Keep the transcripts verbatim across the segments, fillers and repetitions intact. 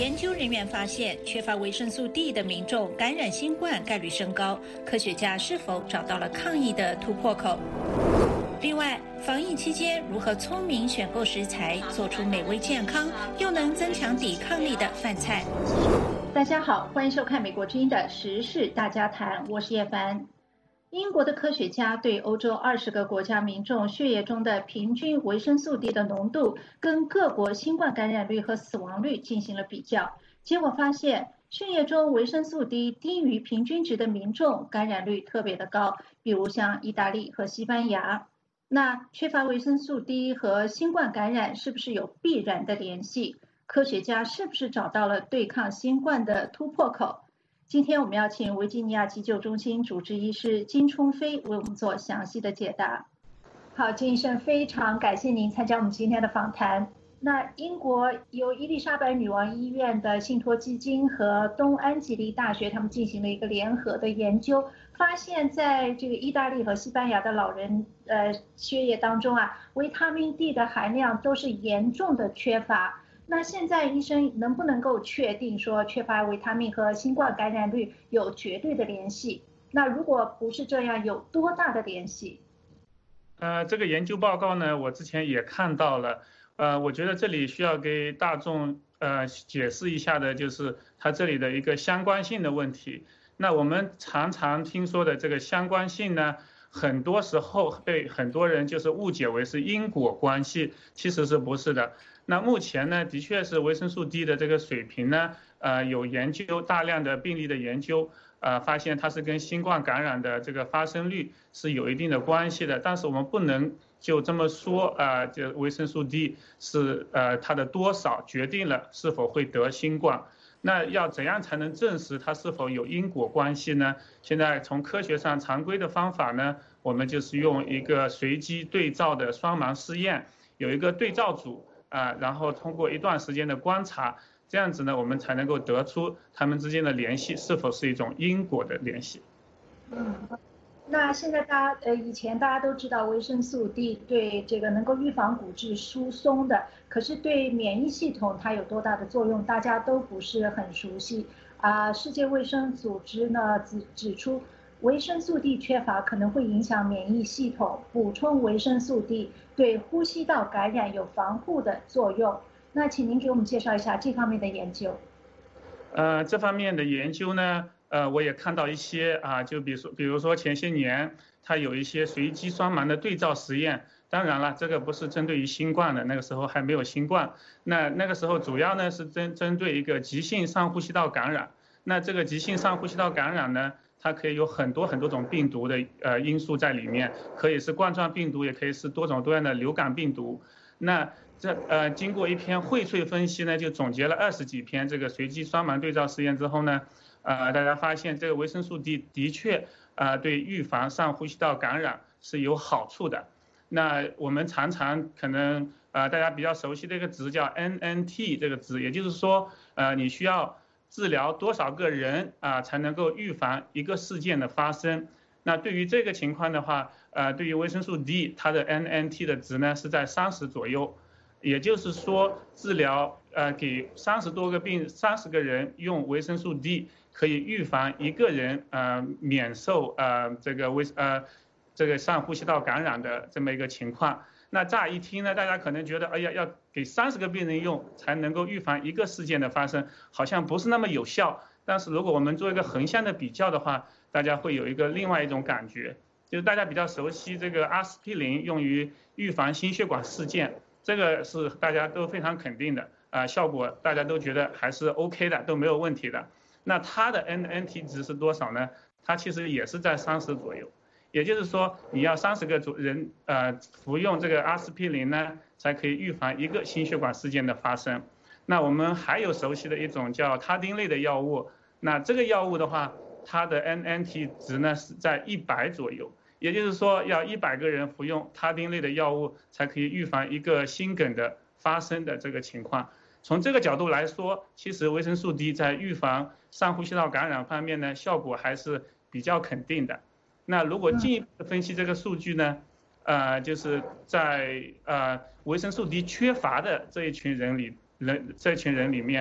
研究人员发现，缺乏维生素 D 的民众感染新冠概率升高。科学家是否找到了抗疫的突破口？另外，防疫期间如何聪明选购食材，做出美味健康又能增强抵抗力的饭菜？大家好，欢迎收看美国之音的时事大家谈，我是叶凡。英国的科学家对欧洲二十个国家民众血液中的平均维生素 D 的浓度跟各国新冠感染率和死亡率进行了比较，结果发现血液中维生素 D 低于平均值的民众感染率特别的高，比如像意大利和西班牙。那缺乏维生素 D 和新冠感染是不是有必然的联系？科学家是不是找到了对抗新冠的突破口？今天我们要请维吉尼亚急救中心主治医师金冲飞为我们做详细的解答。好，金医生，非常感谢您参加我们今天的访谈。那英国由伊丽莎白女王医院的信托基金和东安吉利大学他们进行了一个联合的研究，发现在这个意大利和西班牙的老人呃血液当中啊，维他命 D 的含量都是严重的缺乏。那现在医生能不能够确定说缺乏维他命和新冠感染率有绝对的联系？那如果不是这样，有多大的联系？ 呃，这个研究报告呢，我之前也看到了。呃，我觉得这里需要给大众呃解释一下的，就是它这里的一个相关性的问题。那我们常常听说的这个相关性呢，很多时候被很多人就是误解为是因果关系，其实是不是的。那目前呢，的确是维生素 D 的这个水平呢，呃，有研究大量的病例的研究，呃，发现它是跟新冠感染的这个发生率是有一定的关系的。但是我们不能就这么说，啊、呃，这维生素 D 是呃它的多少决定了是否会得新冠。那要怎样才能证实它是否有因果关系呢？现在从科学上常规的方法呢，我们就是用一个随机对照的双盲试验，有一个对照组啊、呃，然后通过一段时间的观察，这样子呢，我们才能够得出它们之间的联系是否是一种因果的联系。 嗯。那现在大家呃，以前大家都知道维生素 D 对这个能够预防骨质疏松的，可是对免疫系统它有多大的作用，大家都不是很熟悉啊。世界卫生组织呢指指出，维生素 D 缺乏可能会影响免疫系统，补充维生素 D 对呼吸道感染有防护的作用。那请您给我们介绍一下这方面的研究。 呃，这方面的研究呢？呃，我也看到一些啊，就比如说，比如说前些年它有一些随机双盲的对照实验。当然了，这个不是针对于新冠的，那个时候还没有新冠。那那个时候主要呢是针针对一个急性上呼吸道感染。那这个急性上呼吸道感染呢，它可以有很多很多种病毒的呃因素在里面，可以是冠状病毒，也可以是多种多样的流感病毒。那这呃经过一篇荟萃分析呢，就总结了二十几篇这个随机双盲对照实验之后呢。呃，大家发现这个维生素 D 的确，呃，对预防上呼吸道感染是有好处的。那我们常常可能，呃，大家比较熟悉的一个值叫 N N T 这个值，也就是说，呃，你需要治疗多少个人啊、呃，才能够预防一个事件的发生。那对于这个情况的话，呃，对于维生素 D， 它的 N N T 的值呢是在三十左右。也就是说，治疗呃给三十多个病三十个人用维生素 D， 可以预防一个人呃免受呃这个维呃这个上呼吸道感染的这么一个情况。那乍一听呢，大家可能觉得，哎呀，要给三十个病人用才能够预防一个事件的发生，好像不是那么有效。但是如果我们做一个横向的比较的话，大家会有一个另外一种感觉，就是大家比较熟悉这个阿司匹林用于预防心血管事件。这个是大家都非常肯定的啊、呃，效果大家都觉得还是 OK 的，都没有问题的。那它的 N N T 值是多少呢？它其实也是在三十左右，也就是说你要三十个人呃服用这个阿司匹林呢，才可以预防一个心血管事件的发生。那我们还有熟悉的一种叫他汀类的药物，那这个药物的话，它的 N N T 值呢是在一百左右。也就是说，要一百个人服用他汀类的药物，才可以预防一个心梗的发生的这个情况。从这个角度来说，其实维生素 D 在预防上呼吸道感染方面呢，效果还是比较肯定的。那如果进一步分析这个数据呢，呃，就是在呃维生素 D 缺乏的这一群人里人这一群人里面，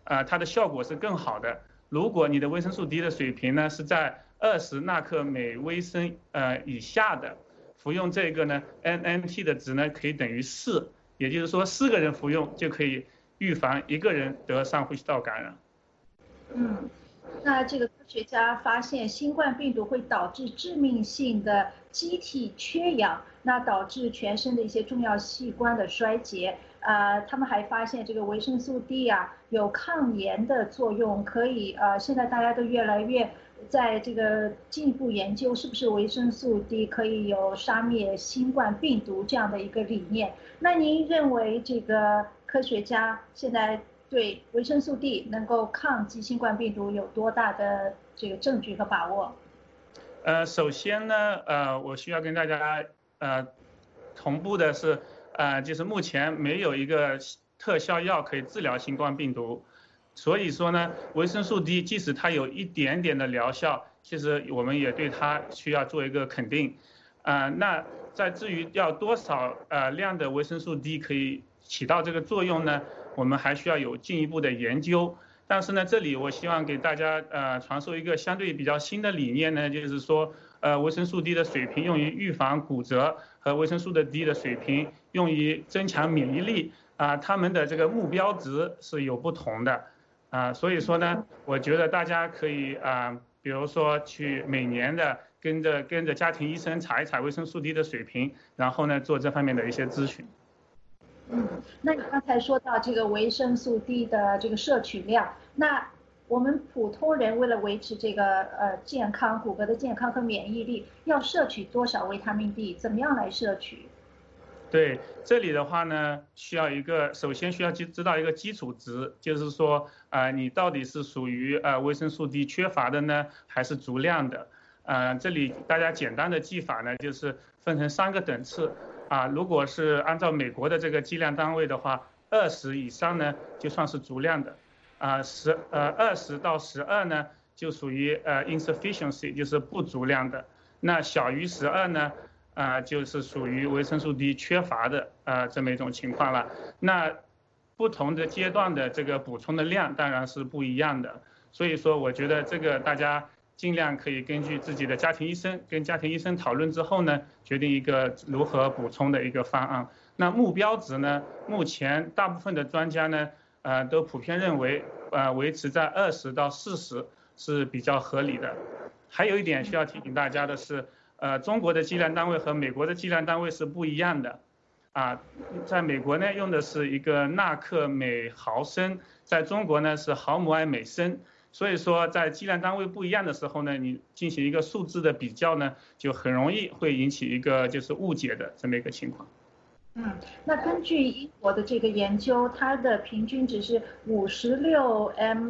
呃，它的效果是更好的。如果你的维生素 D 的水平呢是在二十纳克每微升呃以下的，服用这个呢 N N T 的值呢可以等于四，也就是说四个人服用就可以预防一个人得上呼吸道感染。 嗯，那这个科学家发现新冠病毒会导致致命性的机体缺氧，那导致全身的一些重要器官的衰竭。呃，他们还发现这个维生素 D 啊有抗炎的作用，可以呃，现在大家都越来越在这个进一步研究是不是维生素 D 可以有杀灭新冠病毒这样的一个理念。那您认为这个科学家现在对维生素 D 能够抗击新冠病毒有多大的这个证据和把握？ 呃，首先呢，呃，我需要跟大家呃同步的是。呃，就是目前没有一个特效药可以治疗新冠病毒，所以说呢，维生素 D 即使它有一点点的疗效，其实我们也对它需要做一个肯定。呃，那在至于要多少呃量的维生素 D 可以起到这个作用呢，我们还需要有进一步的研究。但是呢，这里我希望给大家呃传授一个相对比较新的理念呢，就是说，呃，维生素 D 的水平用于预防骨折，和维生素的 D 的水平用于增强免疫力啊，它们的这个目标值是有不同的啊，所以说呢，我觉得大家可以啊，比如说去每年的跟着跟着家庭医生查一查维生素 D 的水平，然后呢做这方面的一些咨询。 嗯，那你刚才说到这个维生素 D 的这个摄取量，那我们普通人为了维持这个呃健康、骨骼的健康和免疫力，要摄取多少维他命 D？ 怎么样来摄取？ 对，这里的话呢，需要一个，首先需要知知道一个基础值，就是说，呃，你到底是属于呃维生素 D 缺乏的呢，还是足量的？呃，这里大家简单的记法呢，就是分成三个等次。啊，如果是按照美国的这个计量单位的话，二十以上呢就算是足量的，啊十呃二十到十二呢就属于呃 insufficiency， 就是不足量的，那小于十二呢，啊就是属于维生素 D 缺乏的啊这么一种情况了。那不同的阶段的这个补充的量当然是不一样的，所以说我觉得这个大家尽量可以根据自己的家庭医生跟家庭医生讨论之后呢，决定一个如何补充的一个方案。那目标值呢，目前大部分的专家呢，呃，都普遍认为，呃，维持在二十到四十是比较合理的。还有一点需要提醒大家的是，呃，中国的计量单位和美国的计量单位是不一样的。啊，在美国呢用的是一个纳克每毫升，在中国呢是毫摩埃每升。所以说，在计量单位不一样的时候呢，你进行一个数字的比较呢，就很容易会引起一个就是误解的这么一个情况。 嗯，那根据英国的这个研究，它的平均值是五十六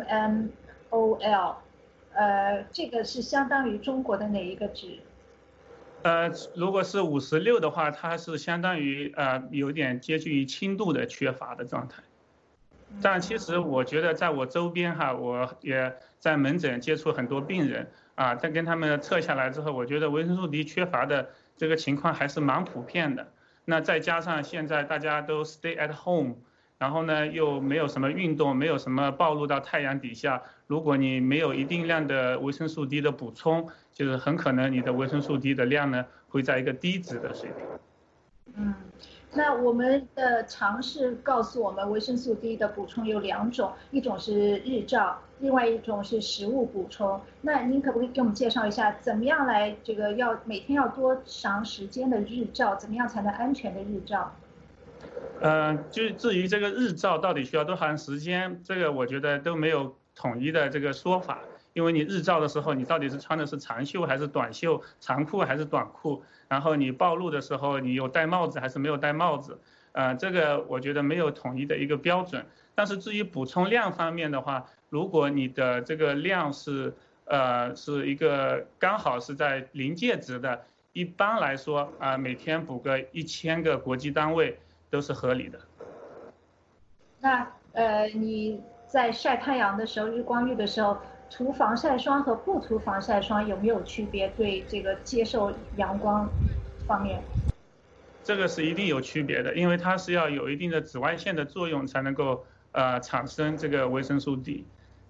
M O L， 呃，这个是相当于中国的哪一个值？ 呃，如果是五十六的话，它是相当于呃有点接近于轻度的缺乏的状态。但其实我觉得，在我周边哈，我也在门诊接触很多病人啊，在跟他们测下来之后，我觉得维生素 D 缺乏的这个情况还是蛮普遍的。那再加上现在大家都 stay at home， 然后呢又没有什么运动，没有什么暴露到太阳底下，如果你没有一定量的维生素 D 的补充，就是很可能你的维生素 D 的量呢会在一个低值的水平。 嗯。那我们的尝试告诉我们，维生素 D 的补充有两种，一种是日照，另外一种是食物补充。那您可不可以给我们介绍一下，怎么样来这个要每天要多长时间的日照，怎么样才能安全的日照？ 呃，就至于这个日照到底需要多长时间，这个我觉得都没有统一的这个说法。因为你日照的时候，你到底是穿的是长袖还是短袖，长裤还是短裤，然后你暴露的时候，你有戴帽子还是没有戴帽子，呃，这个我觉得没有统一的一个标准。但是至于补充量方面的话，如果你的这个量是呃是一个刚好是在临界值的，一般来说啊、呃，每天补个一千个国际单位都是合理的。 那呃你在晒太阳的时候，日光浴的时候，涂防晒霜和不涂防晒霜有没有区别？对这个接受阳光方面， 这个是一定有区别的，因为它是要有一定的紫外线的作用才能够呃产生这个维生素 D。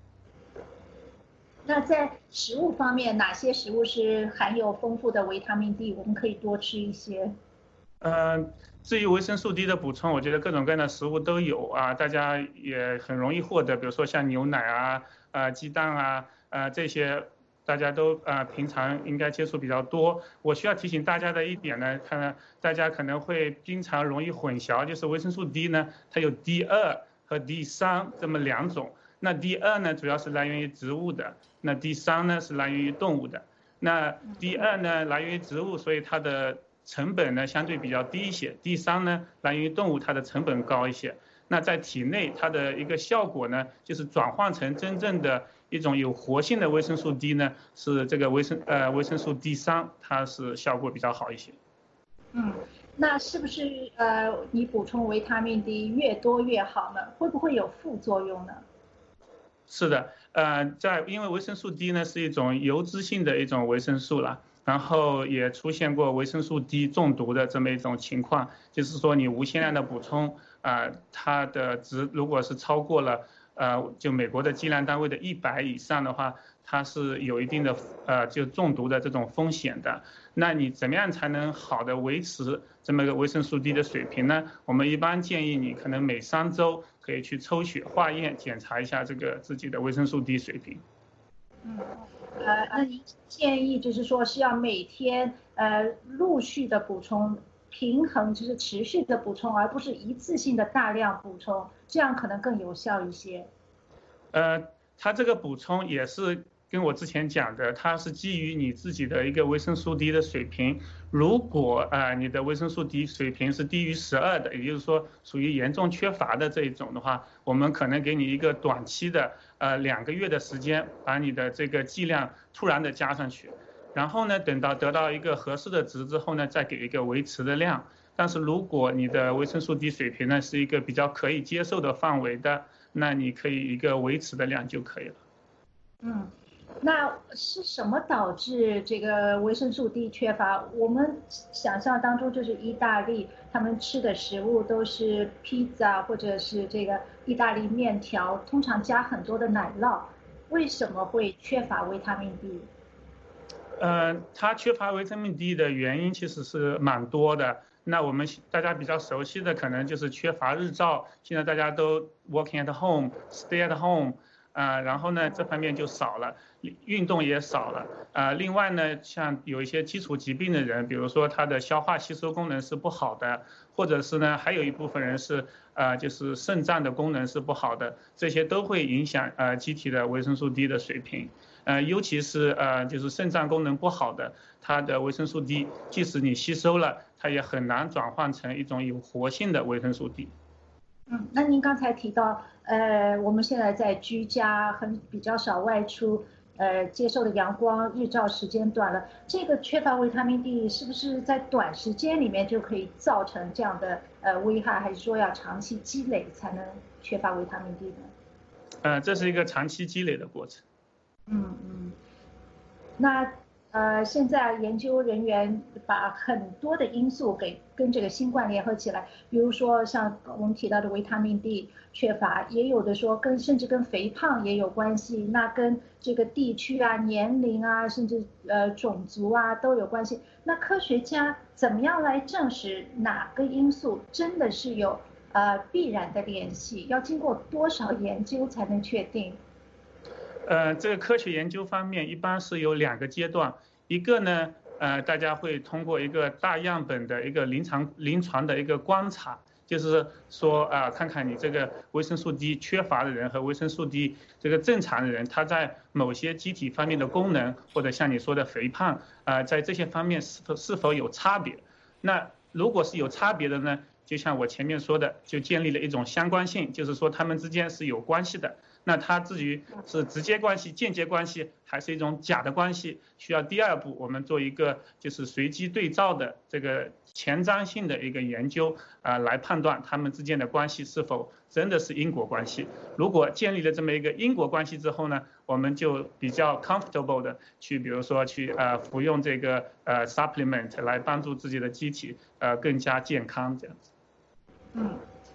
那在食物方面，哪些食物是含有丰富的维他命 D？ 我们可以多吃一些。 呃，至于维生素 D 的补充，我觉得各种各样的食物都有啊，大家也很容易获得，比如说像牛奶啊、呃鸡蛋啊、呃这些，大家都呃平常应该接触比较多。我需要提醒大家的一点呢，看大家可能会经常容易混淆，就是维生素 D 呢，它有 D 二和 D 三这么两种。那 D 二呢，主要是来源于植物的，那 D 三呢是来源于动物的。那 D 二呢来源于植物，所以它的成本呢相对比较低一些。D 三呢来源于动物，它的成本高一些。那在体内它的一个效果呢，就是转换成真正的一种有活性的维生素 D 呢，是这个维生呃维生素 D 三，它是效果比较好一些。 嗯，那是不是呃你补充维他命 D 越多越好呢？会不会有副作用呢？ 是的，呃，在因为维生素 D 呢是一种油脂性的一种维生素了，然后也出现过维生素 D 中毒的这么一种情况，就是说你无限量的补充，啊、呃，它的值如果是超过了，呃，就美国的计量单位的一百以上的话，它是有一定的呃就中毒的这种风险的。那你怎么样才能好的维持这么一个维生素 D 的水平呢？我们一般建议你可能每三周可以去抽血化验检查一下这个自己的维生素 D 水平。 嗯，呃，那您建议就是说是要每天呃陆续的补充，平衡就是持续的补充，而不是一次性的大量补充，这样可能更有效一些。 呃，它这个补充也是跟我之前讲的，它是基于你自己的一个维生素 D 的水平。如果呃你的维生素 D 水平是低于十二的，也就是说属于严重缺乏的这一种的话，我们可能给你一个短期的呃两个月的时间，把你的这个剂量突然的加上去，然后呢，等到得到一个合适的值之后呢，再给一个维持的量。但是如果你的维生素 D 水平呢是一个比较可以接受的范围的，那你可以一个维持的量就可以了。 嗯。那是什么导致这个维生素 D 缺乏？我们想象当中就是意大利，他们吃的食物都是披萨或者是这个意大利面条，通常加很多的奶酪，为什么会缺乏维他命 D？ 呃，它缺乏维他命 D 的原因其实是蛮多的。那我们大家比较熟悉的可能就是缺乏日照，现在大家都 working at home、stay at home。啊、呃，然后呢，这方面就少了，运动也少了，啊、呃，另外呢，像有一些基础疾病的人，比如说他的消化吸收功能是不好的，或者是呢，还有一部分人是，呃，就是肾脏的功能是不好的，这些都会影响呃机体的维生素 D 的水平，呃，尤其是呃就是肾脏功能不好的，它的维生素 D， 即使你吸收了，它也很难转换成一种有活性的维生素 D。 嗯，那您刚才提到，呃，我们现在在居家，很比较少外出，呃，接受的阳光日照时间短了，这个缺乏维他命 D 是不是在短时间里面就可以造成这样的呃危害，还是说要长期积累才能缺乏维他命 D 呢？ 呃，这是一个长期积累的过程。 嗯嗯，那。呃，现在研究人员把很多的因素给跟这个新冠联合起来，比如说像我们提到的维他命 D 缺乏，也有的说跟甚至跟肥胖也有关系，那跟这个地区啊、年龄啊，甚至呃种族啊都有关系。那科学家怎么样来证实哪个因素真的是有呃必然的联系？要经过多少研究才能确定？ 呃，这个科学研究方面一般是有两个阶段，一个呢，呃，大家会通过一个大样本的一个临床临床的一个观察，就是说啊、呃，看看你这个维生素 D 缺乏的人和维生素 D 这个正常的人，他在某些机体方面的功能，或者像你说的肥胖啊、呃，在这些方面是否是否有差别？那如果是有差别的呢，就像我前面说的，就建立了一种相关性，就是说他们之间是有关系的。那它至于是直接关系、间接关系，还是一种假的关系，需要第二步我们做一个就是随机对照的这个前瞻性的一个研究啊、呃，来判断它们之间的关系是否真的是因果关系。如果建立了这么一个因果关系之后呢，我们就比较 comfortable 的去，比如说去呃服用这个呃 supplement 来帮助自己的机体呃更加健康这样子。 嗯。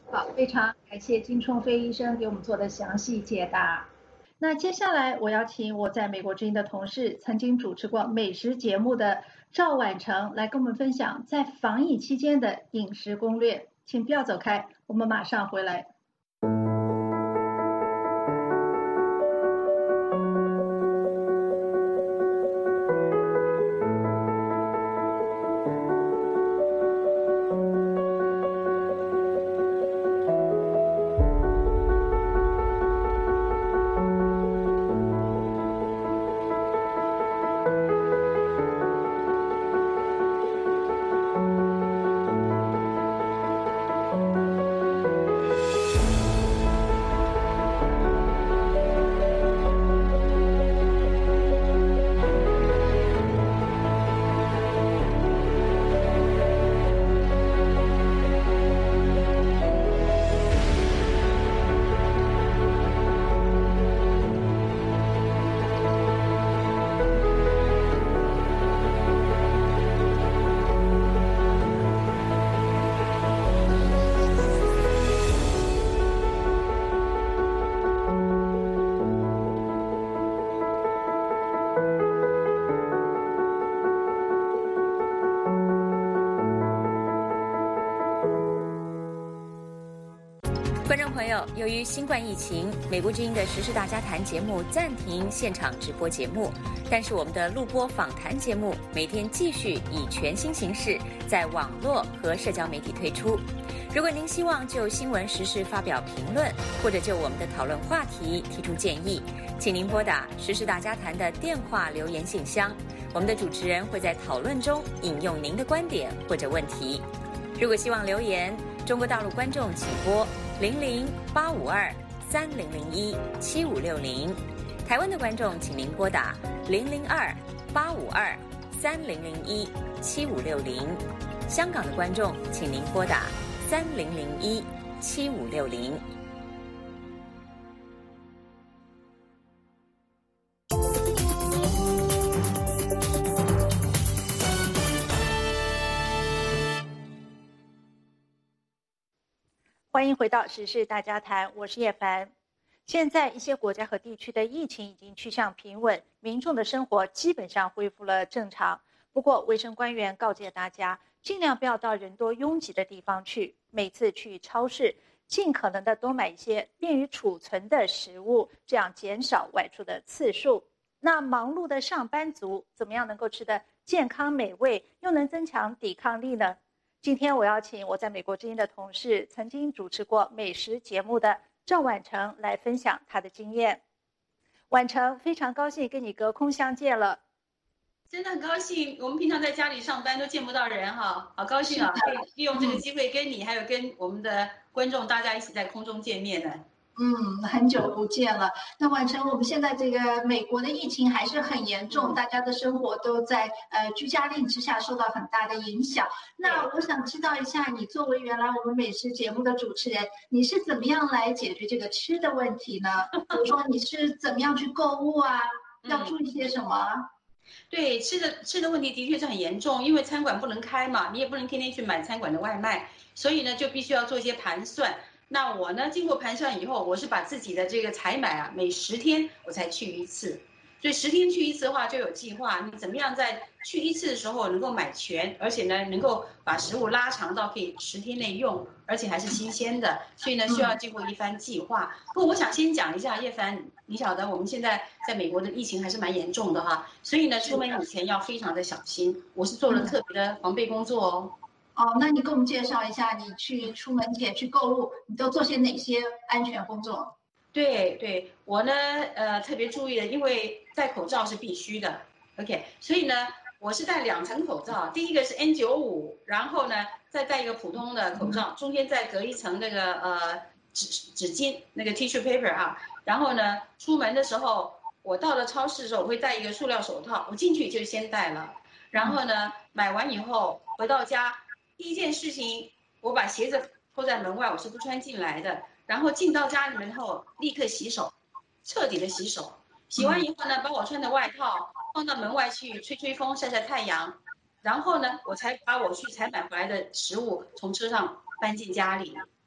好，非常感谢金冲飞医生给我们做的详细解答。那接下来我要请我在美国之音的同事，曾经主持过美食节目的赵婉成来跟我们分享在防疫期间的饮食攻略。请不要走开，我们马上回来。 观众朋友，由于新冠疫情，美国之音的时事大家谈节目暂停现场直播节目，但是我们的录播访谈节目每天继续以全新形式在网络和社交媒体推出。如果您希望就新闻时事发表评论，或者就我们的讨论话题提出建议，请您拨打时事大家谈的电话留言信箱，我们的主持人会在讨论中引用您的观点或者问题。如果希望留言，中国大陆观众请拨零零八五二三零零一七五六零，台湾的观众请您拨打零零二八五二三零零一七五六零，香港的观众请您拨打三零零一七五六零。 欢迎回到时事大家谈，我是叶凡。现在一些国家和地区的疫情已经趋向平稳，民众的生活基本上恢复了正常。不过卫生官员告诫大家，尽量不要到人多拥挤的地方去，每次去超市尽可能的多买一些便于储存的食物，这样减少外出的次数。那忙碌的上班族怎么样能够吃得健康美味，又能增强抵抗力呢？今天我邀请我在美国之音的同事，曾经主持过美食节目的赵婉成来分享他的经验。婉成，非常高兴跟你隔空相见了。 真的很高兴，我们平常在家里上班都见不到人哈，好高兴啊！可以利用这个机会跟你、嗯、还有跟我们的观众大家一起在空中见面呢。 嗯，很久不见了。那婉成，我们现在这个美国的疫情还是很严重，大家的生活都在呃居家令之下受到很大的影响。那我想知道一下，你作为原来我们美食节目的主持人，你是怎么样来解决这个吃的问题呢？比如说你是怎么样去购物啊？要注意些什么？嗯， 对，吃的吃的问题的确是很严重，因为餐馆不能开嘛，你也不能天天去买餐馆的外卖，所以呢就必须要做一些盘算。那我呢，经过盘算以后，我是把自己的这个采买啊，每十天我才去一次，所以十天去一次的话就有计划，你怎么样在去一次的时候能够买全，而且呢能够把食物拉长到可以十天内用，而且还是新鲜的，所以呢需要经过一番计划。不过我想先讲一下，叶凡，你晓得我们现在在美国的疫情还是蛮严重的哈，所以呢出门以前要非常的小心，我是做了特别的防备工作哦。 哦，那你给我们介绍一下，你去出门前去购物，你都做些哪些安全工作？ 对对，我呢，呃，特别注意的，因为戴口罩是必须的 ，OK， 所以呢，我是戴两层口罩，第一个是 N 九十五，然后呢，再戴一个普通的口罩，中间再隔一层那个呃纸纸巾，那个 tissue paper 啊，然后呢，出门的时候，我到了超市的时候，我会戴一个塑料手套，我进去就先戴了，然后呢，买完以后回到家。第一件事情，我把鞋子脱在门外，我是不穿进来的。然后进到家里面后，立刻洗手，彻底的洗手。洗完以后呢，把我穿的外套放到门外去吹吹风、晒晒太阳。然后呢，我才把我去采买回来的食物从车上搬进家里。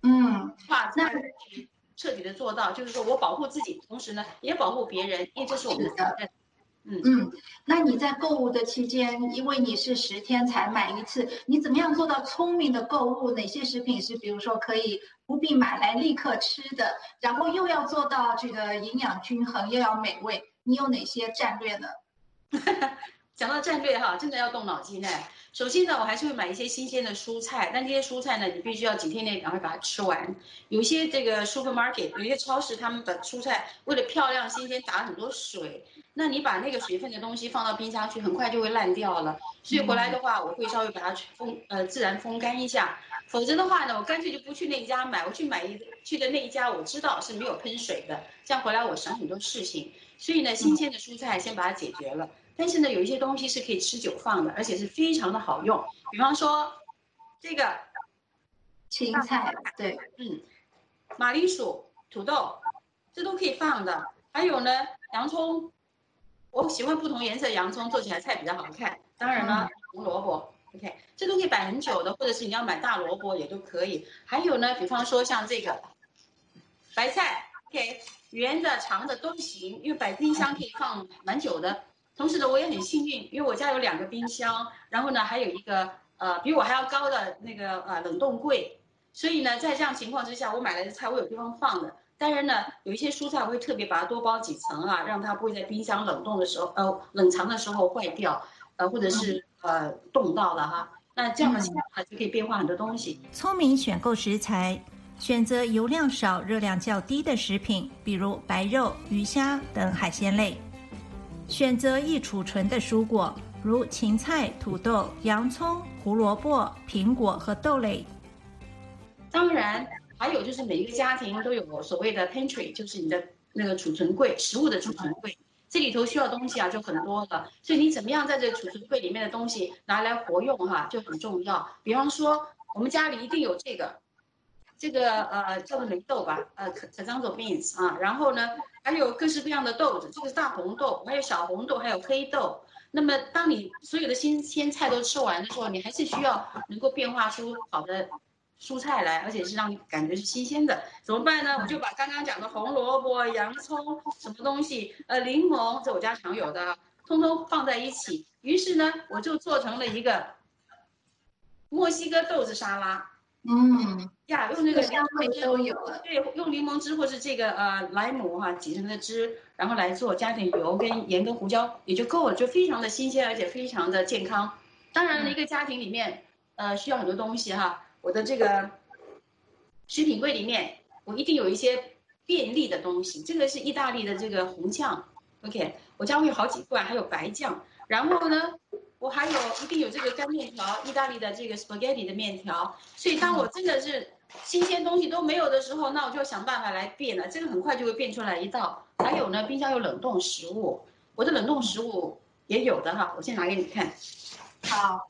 嗯， 话那彻底的做到，就是说我保护自己，同时呢也保护别人，因为这是我们的责任。嗯嗯，那你在购物的期间，因为你是十天才买一次，你怎么样做到聪明的购物？哪些食品是比如说可以不必买来立刻吃的，然后又要做到这个营养均衡，又要美味？你有哪些战略呢？ 讲到战略哈，真的要动脑筋哎。首先呢，我还是会买一些新鲜的蔬菜，但这些蔬菜呢，你必须要几天内赶快把它吃完。有一些这个 supermarket， 有一些超市，他们的蔬菜为了漂亮新鲜，打了很多水，那你把那个水分的东西放到冰箱去，很快就会烂掉了。所以回来的话，我会稍微把它风呃自然风干一下，否则的话呢，我干脆就不去那一家买，我去买一去的那一家我知道是没有喷水的，这样回来我省很多事情。所以呢，新鲜的蔬菜先把它解决了。但是呢，有一些东西是可以吃久放的，而且是非常的好用。比方说，这个芹菜，对， 嗯，马铃薯、土豆，这都可以放的。还有呢，洋葱，我喜欢不同颜色的洋葱，做起来菜比较好看。当然了，红萝卜 ，OK， 这都可以摆很久的，或者是你要买大萝卜也都可以。还有呢，比方说像这个白菜 ，OK， 圆的、长的都行，因为摆冰箱可以放蛮久的。同时呢，我也很幸运，因为我家有两个冰箱，然后呢还有一个呃比我还要高的那个呃冷冻柜，所以呢在这样情况之下，我买来的菜我有地方放的。当然呢，有一些蔬菜我会特别把它多包几层啊，让它不会在冰箱冷冻的时候呃冷藏的时候坏掉，呃或者是呃冻到了哈。那这样的情况就可以变化很多东西。 聪明选购食材，选择油量少、热量较低的食品，比如白肉、鱼虾等海鲜类。选择易储存的蔬果，如芹菜、土豆、洋葱、胡萝卜、苹果和豆类。 当然，还有就是每一个家庭都有所谓的 pantry， 就是你的那个储存柜，食物的储存柜。这里头需要东西啊就很多了，所以你怎么样在这储存柜里面的东西拿来活用哈、啊、就很重要。比方说，我们家里一定有这个。这个呃叫做霉豆吧，呃 Kazanzo beans 啊，然后呢还有各式各样的豆子，这个是大红豆，还有小红豆，还有黑豆。那么当你所有的新鲜菜都吃完的时候，你还是需要能够变化出好的蔬菜来，而且是让你感觉是新鲜的。怎么办呢？我就把刚刚讲的红萝卜、洋葱什么东西，呃柠檬，这我家常有的，通通放在一起。于是呢，我就做成了一个墨西哥豆子沙拉。 嗯， 呀，用那个香味都有了。 对，用柠檬汁或是这个呃莱姆哈、啊、挤成的汁，然后来做，加点油跟盐跟胡椒也就够了，就非常的新鲜，而且非常的健康。当然了，一个家庭里面呃需要很多东西哈，我的这个食品柜里面我一定有一些便利的东西。这个是意大利的这个红酱 ，OK， 我家会有好几罐，还有白酱。然后呢，我还有一定有这个干面条，意大利的这个 spaghetti 的面条。所以当我真的是新鲜东西都没有的时候，那我就想办法来变了。这个很快就会变出来一道。还有呢，冰箱有冷冻食物，我的冷冻食物也有的哈，我先拿给你看。 好。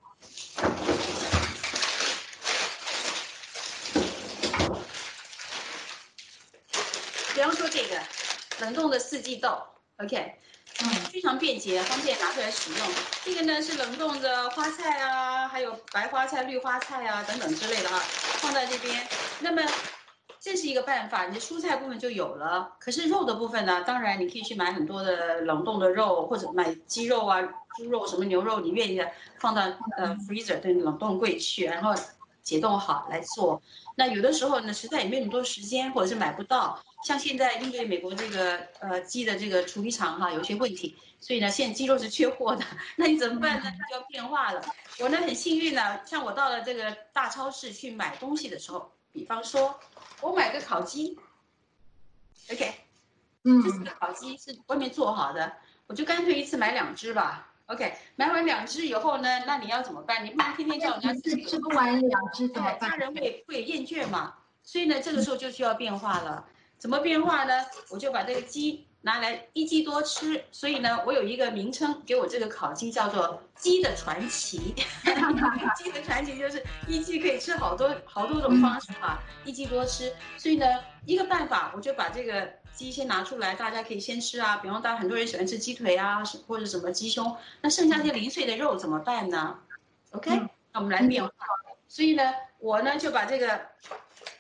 比方说这个冷冻的四季豆 ，OK。嗯，非常便捷，方便拿出来使用。这个呢是冷冻的花菜啊，还有白花菜、绿花菜啊等等之类的啊，放在这边。那么这是一个办法，你的蔬菜部分就有了。可是肉的部分呢，当然你可以去买很多的冷冻的肉，或者买鸡肉啊、猪肉、什么牛肉，你愿意的放到呃 freezer 的冷冻柜去，然后解冻好来做。那有的时候呢，实在也没那么多时间，或者是买不到。像现在因为美国这个呃鸡的这个处理厂哈有一些问题，所以呢现在鸡肉是缺货的，那你怎么办呢？你就要变化了。我呢很幸运呢，像我到了这个大超市去买东西的时候，比方说我买个烤鸡 ，OK， 嗯，这是个烤鸡是外面做好的，我就干脆一次买两只吧。OK， 买完两只以后呢，那你要怎么办？你不能天天叫人家吃，吃不完两只怎么办？ 家人会会厌倦嘛，所以呢，这个时候就需要变化了。怎么变化呢？我就把这个鸡拿来一鸡多吃，所以呢，我有一个名称给我这个烤鸡叫做“鸡的传奇”。鸡的传奇就是一鸡可以吃好多好多种方式嘛，一鸡多吃。所以呢，一个办法，我就把这个鸡先拿出来，大家可以先吃啊。比方，大家很多人喜欢吃鸡腿啊，或者什么鸡胸，那剩下这些零碎的肉怎么办呢 ？OK， 那我们来变化。所以呢，我呢就把这个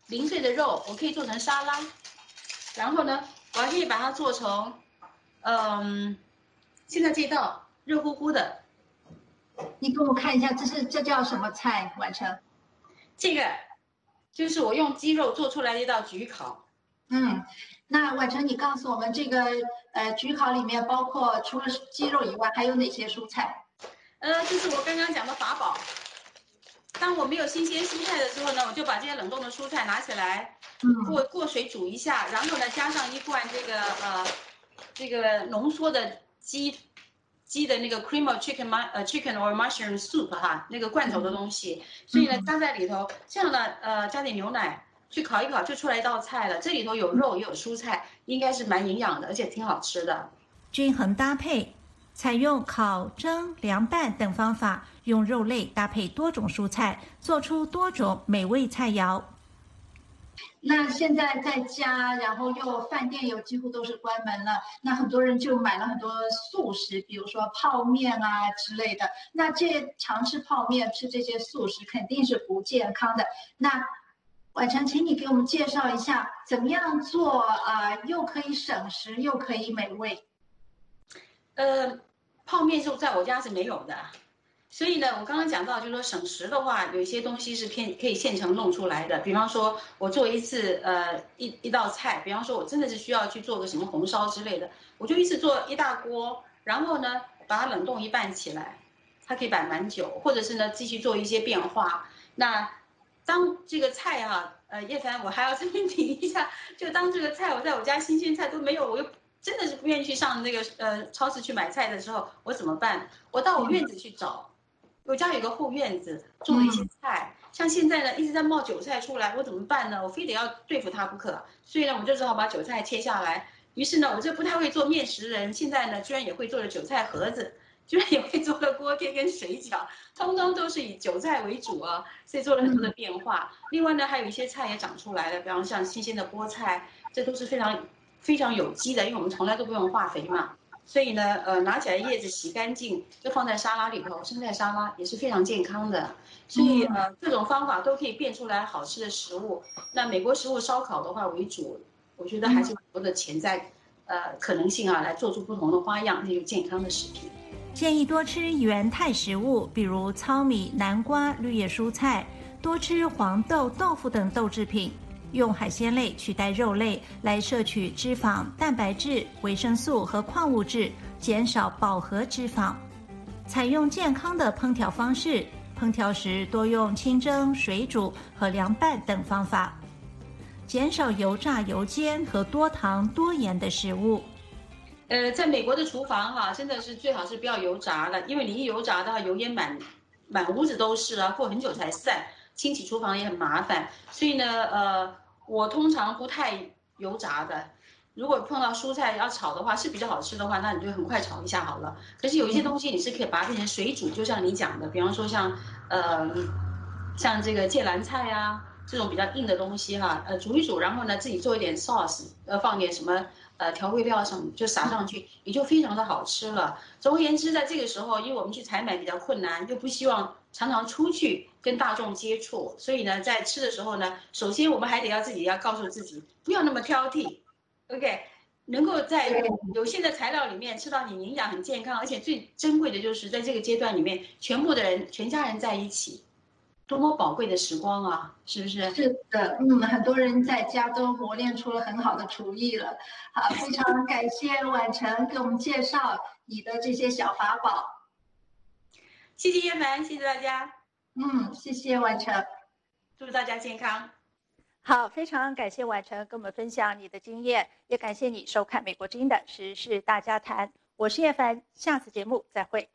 零碎的肉，我可以做成沙拉，然后呢，我还可以把它做成，嗯，现在这道热乎乎的。 你给我看一下，这是这叫什么菜？完成。 这个就是我用鸡肉做出来的一道焗烤。 嗯，那婉成，你告诉我们，这个呃焗烤里面包括除了鸡肉以外，还有哪些蔬菜？ 呃，就是我刚刚讲的法宝。当我没有新鲜蔬菜的时候呢，我就把这些冷冻的蔬菜拿起来，过过水煮一下，然后呢加上一罐这个呃这个浓缩的鸡鸡的那个 cream of chicken 呃 chicken or mushroom soup 哈，那个罐头的东西，所以呢加在里头，这样呢呃加点牛奶。去烤一烤就出来一道菜了，这里头有肉也有蔬菜，应该是蛮营养的，而且挺好吃的。 均衡搭配，采用烤、蒸、凉拌等方法，用肉类搭配多种蔬菜，做出多种美味菜肴。 那现在在家，然后又饭店又几乎都是关门了，那很多人就买了很多素食，比如说泡面啊之类的。那这常吃泡面、吃这些素食肯定是不健康的。那婉成，请你给我们介绍一下，怎么样做啊、呃，又可以省时又可以美味。 呃，泡面是在我家是没有的，所以呢，我刚刚讲到，就是说省时的话，有一些东西是偏可以现成弄出来的。比方说，我做一次呃一一道菜，比方说我真的是需要去做个什么红烧之类的，我就一次做一大锅，然后呢把它冷冻一半起来，它可以摆蛮久，或者是呢继续做一些变化。那当这个菜啊，呃，叶凡，我还要这边提一下，就当这个菜我在我家新鲜菜都没有，我又真的是不愿意去上那个呃超市去买菜的时候，我怎么办？我到我院子去找，我家有个后院子，种了一些菜，像现在呢一直在冒韭菜出来，我怎么办呢？我非得要对付它不可，所以呢我就只好把韭菜切下来。于是呢，我这不太会做面食人，现在呢居然也会做了韭菜盒子。居然也会做了锅贴跟水饺，通通都是以韭菜为主啊，所以做了很多的变化。另外呢，还有一些菜也长出来了，比方像新鲜的菠菜，这都是非常非常有机的，因为我们从来都不用化肥嘛。所以呢，呃，拿起来叶子洗干净，就放在沙拉里头，生菜沙拉也是非常健康的。所以呃，各种方法都可以变出来好吃的食物。那美国食物烧烤的话为主，我觉得还是有很多的潜在呃可能性啊，来做出不同的花样，那就健康的食品。 建议多吃原态食物，比如糙米、南瓜、绿叶蔬菜，多吃黄豆、豆腐等豆制品，用海鲜类取代肉类来摄取脂肪、蛋白质、维生素和矿物质，减少饱和脂肪。采用健康的烹调方式，烹调时多用清蒸、水煮和凉拌等方法，减少油炸、油煎和多糖、多盐的食物。 呃，在美国的厨房哈，真的是最好是不要油炸的，因为你一油炸的话，油烟满满屋子都是啊，过很久才散，清洗厨房也很麻烦。所以呢，呃，我通常不太油炸的。如果碰到蔬菜要炒的话，是比较好吃的话，那你就很快炒一下好了。可是有一些东西你是可以把它变成水煮，就像你讲的，比方说像呃像这个芥蓝菜啊这种比较硬的东西哈，呃煮一煮，然后呢自己做一点 sauce， 呃放点什么。呃，调味料上就撒上去，也就非常的好吃了。总而言之，在这个时候，因为我们去采买比较困难，又不希望常常出去跟大众接触，所以呢，在吃的时候呢，首先我们还得要自己要告诉自己，不要那么挑剔 ，OK， 能够在有限的材料里面吃到你营养很健康，而且最珍贵的就是在这个阶段里面，全部的人全家人在一起。多么宝贵的时光啊，是不是？ 是的，嗯，很多人在家都磨练出了很好的厨艺了。好，非常感谢婉成给我们介绍你的这些小法宝。 谢谢叶凡，谢谢大家。 嗯，谢谢婉成， 祝大家健康。 好，非常感谢婉成跟我们分享你的经验，也感谢你收看美国之音的时事大家谈。我是叶凡，下次节目再会。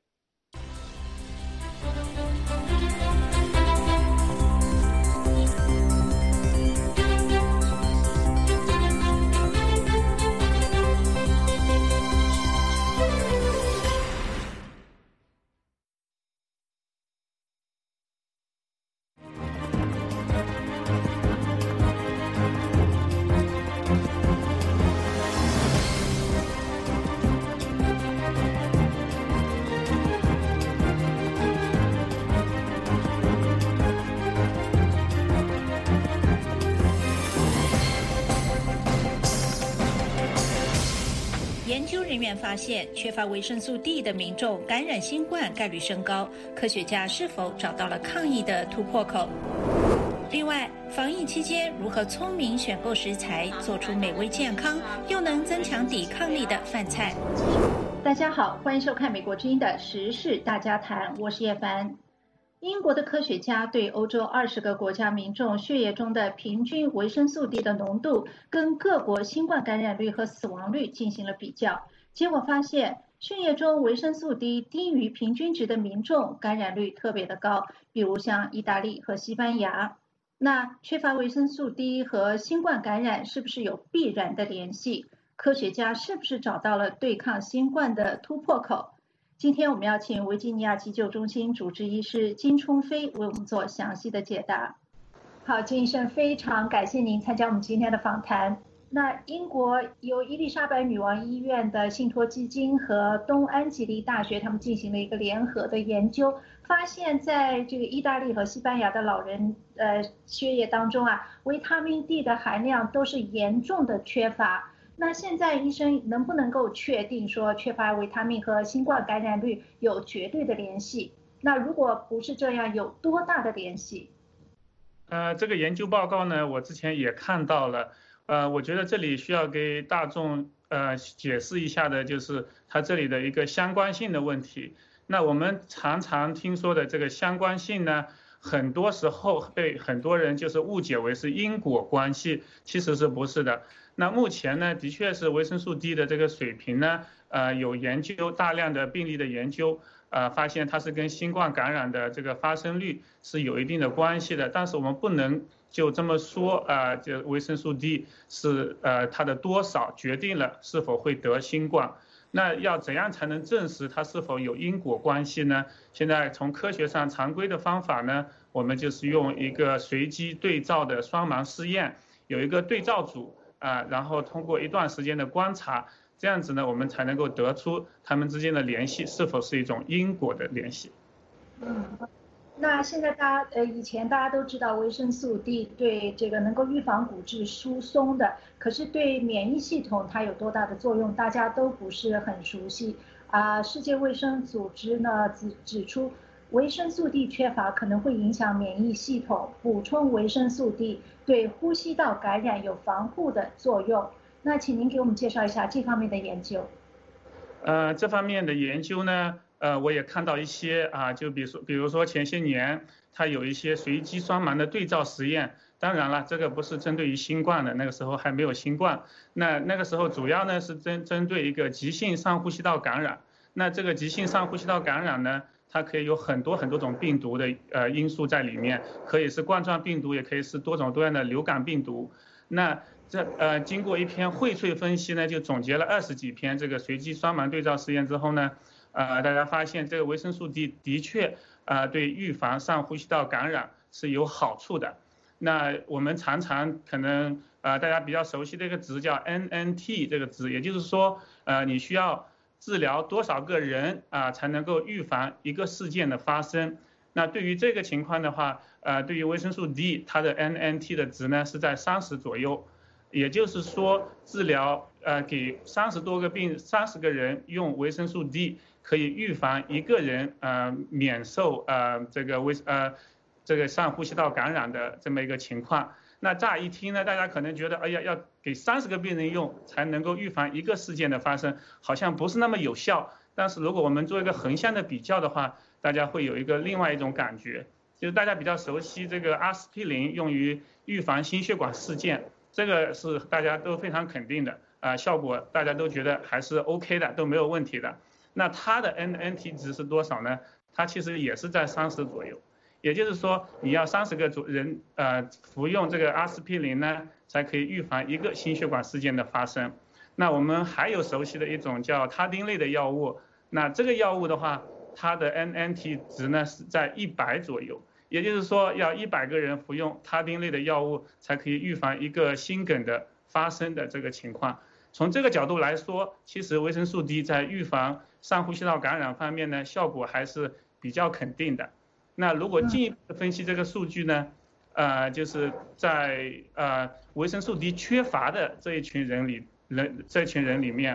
研究人员发现，缺乏维生素 D 的民众感染新冠概率升高。科学家是否找到了抗疫的突破口？另外，防疫期间如何聪明选购食材，做出美味健康又能增强抵抗力的饭菜？ 大家好，欢迎收看美国之音的时事大家谈，我是叶凡。英国的科学家对欧洲二十个国家民众血液中的平均维生素 D 的浓度跟各国新冠感染率和死亡率进行了比较，结果发现血液中维生素 D 低于平均值的民众感染率特别的高，比如像意大利和西班牙。那缺乏维生素 D 和新冠感染是不是有必然的联系？科学家是不是找到了对抗新冠的突破口？今天我们要请维吉尼亚急救中心主治医师金冲飞为我们做详细的解答。好，金医生，非常感谢您参加我们今天的访谈。那英国由伊丽莎白女王医院的信托基金和东安吉利大学他们进行了一个联合的研究，发现在这个意大利和西班牙的老人呃血液当中啊，维他命 D 的含量都是严重的缺乏。那现在医生能不能够确定说缺乏维他命和新冠感染率有绝对的联系？那如果不是这样，有多大的联系？ 呃，这个研究报告呢，我之前也看到了。呃，我觉得这里需要给大众呃解释一下的，就是它这里的一个相关性的问题。那我们常常听说的这个相关性呢，很多时候被很多人就是误解为是因果关系，其实是不是的。那目前呢，的确是维生素 D 的这个水平呢，呃，有研究大量的病例的研究，呃，发现它是跟新冠感染的这个发生率是有一定的关系的。但是我们不能就这么说，呃，就维生素 D 是呃它的多少决定了是否会得新冠。那要怎样才能证实它是否有因果关系呢？现在从科学上常规的方法呢，我们就是用一个随机对照的双盲试验，有一个对照组。啊，然后通过一段时间的观察，这样子呢，我们才能够得出它们之间的联系是否是一种因果的联系。 嗯，那现在大家呃，以前大家都知道维生素 D 对这个能够预防骨质疏松的，可是对免疫系统它有多大的作用，大家都不是很熟悉啊。世界卫生组织呢指指出，维生素 D 缺乏可能会影响免疫系统，补充维生素 D 对呼吸道感染有防护的作用。那请您给我们介绍一下这方面的研究。 呃，这方面的研究呢，呃，我也看到一些啊，就比如说，比如说前些年它有一些随机双盲的对照实验。当然了，这个不是针对于新冠的，那个时候还没有新冠。那那个时候主要呢是针针对一个急性上呼吸道感染。那这个急性上呼吸道感染呢，它可以有很多很多种病毒的呃因素在里面，可以是冠状病毒，也可以是多种多样的流感病毒。那这呃经过一篇荟萃分析呢，就总结了二十几篇这个随机双盲对照实验之后呢，呃大家发现这个维生素 D 的确呃对预防上呼吸道感染是有好处的。那我们常常可能呃大家比较熟悉的一个值叫 N N T 这个值，也就是说呃你需要治疗多少个人啊、呃、才能够预防一个事件的发生。那对于这个情况的话，呃对于维生素 D 它的 N N T 的值呢是在三十左右，也就是说治疗呃给三十多个病三十个人用维生素 D 可以预防一个人呃免受呃这个维呃这个上呼吸道感染的这么一个情况。那乍一听呢，大家可能觉得，哎呀，要给三十个病人用才能够预防一个事件的发生，好像不是那么有效。但是如果我们做一个横向的比较的话，大家会有一个另外一种感觉，就是大家比较熟悉这个阿司匹林用于预防心血管事件，这个是大家都非常肯定的啊、呃，效果大家都觉得还是 OK 的，都没有问题的。那它的 N N T 值是多少呢？它其实也是在三十左右。也就是说，你要三十个人呃服用这个阿司匹林呢，才可以预防一个心血管事件的发生。那我们还有熟悉的一种叫他汀类的药物，那这个药物的话，它的 N N T 值呢是在一百左右。也就是说，要一百个人服用他汀类的药物，才可以预防一个心梗的发生的这个情况。从这个角度来说，其实维生素 D 在预防上呼吸道感染方面呢，效果还是比较肯定的。那如果进一步分析这个数据呢，呃，就是在呃维生素 D 缺乏的这一群人里人这群人里面，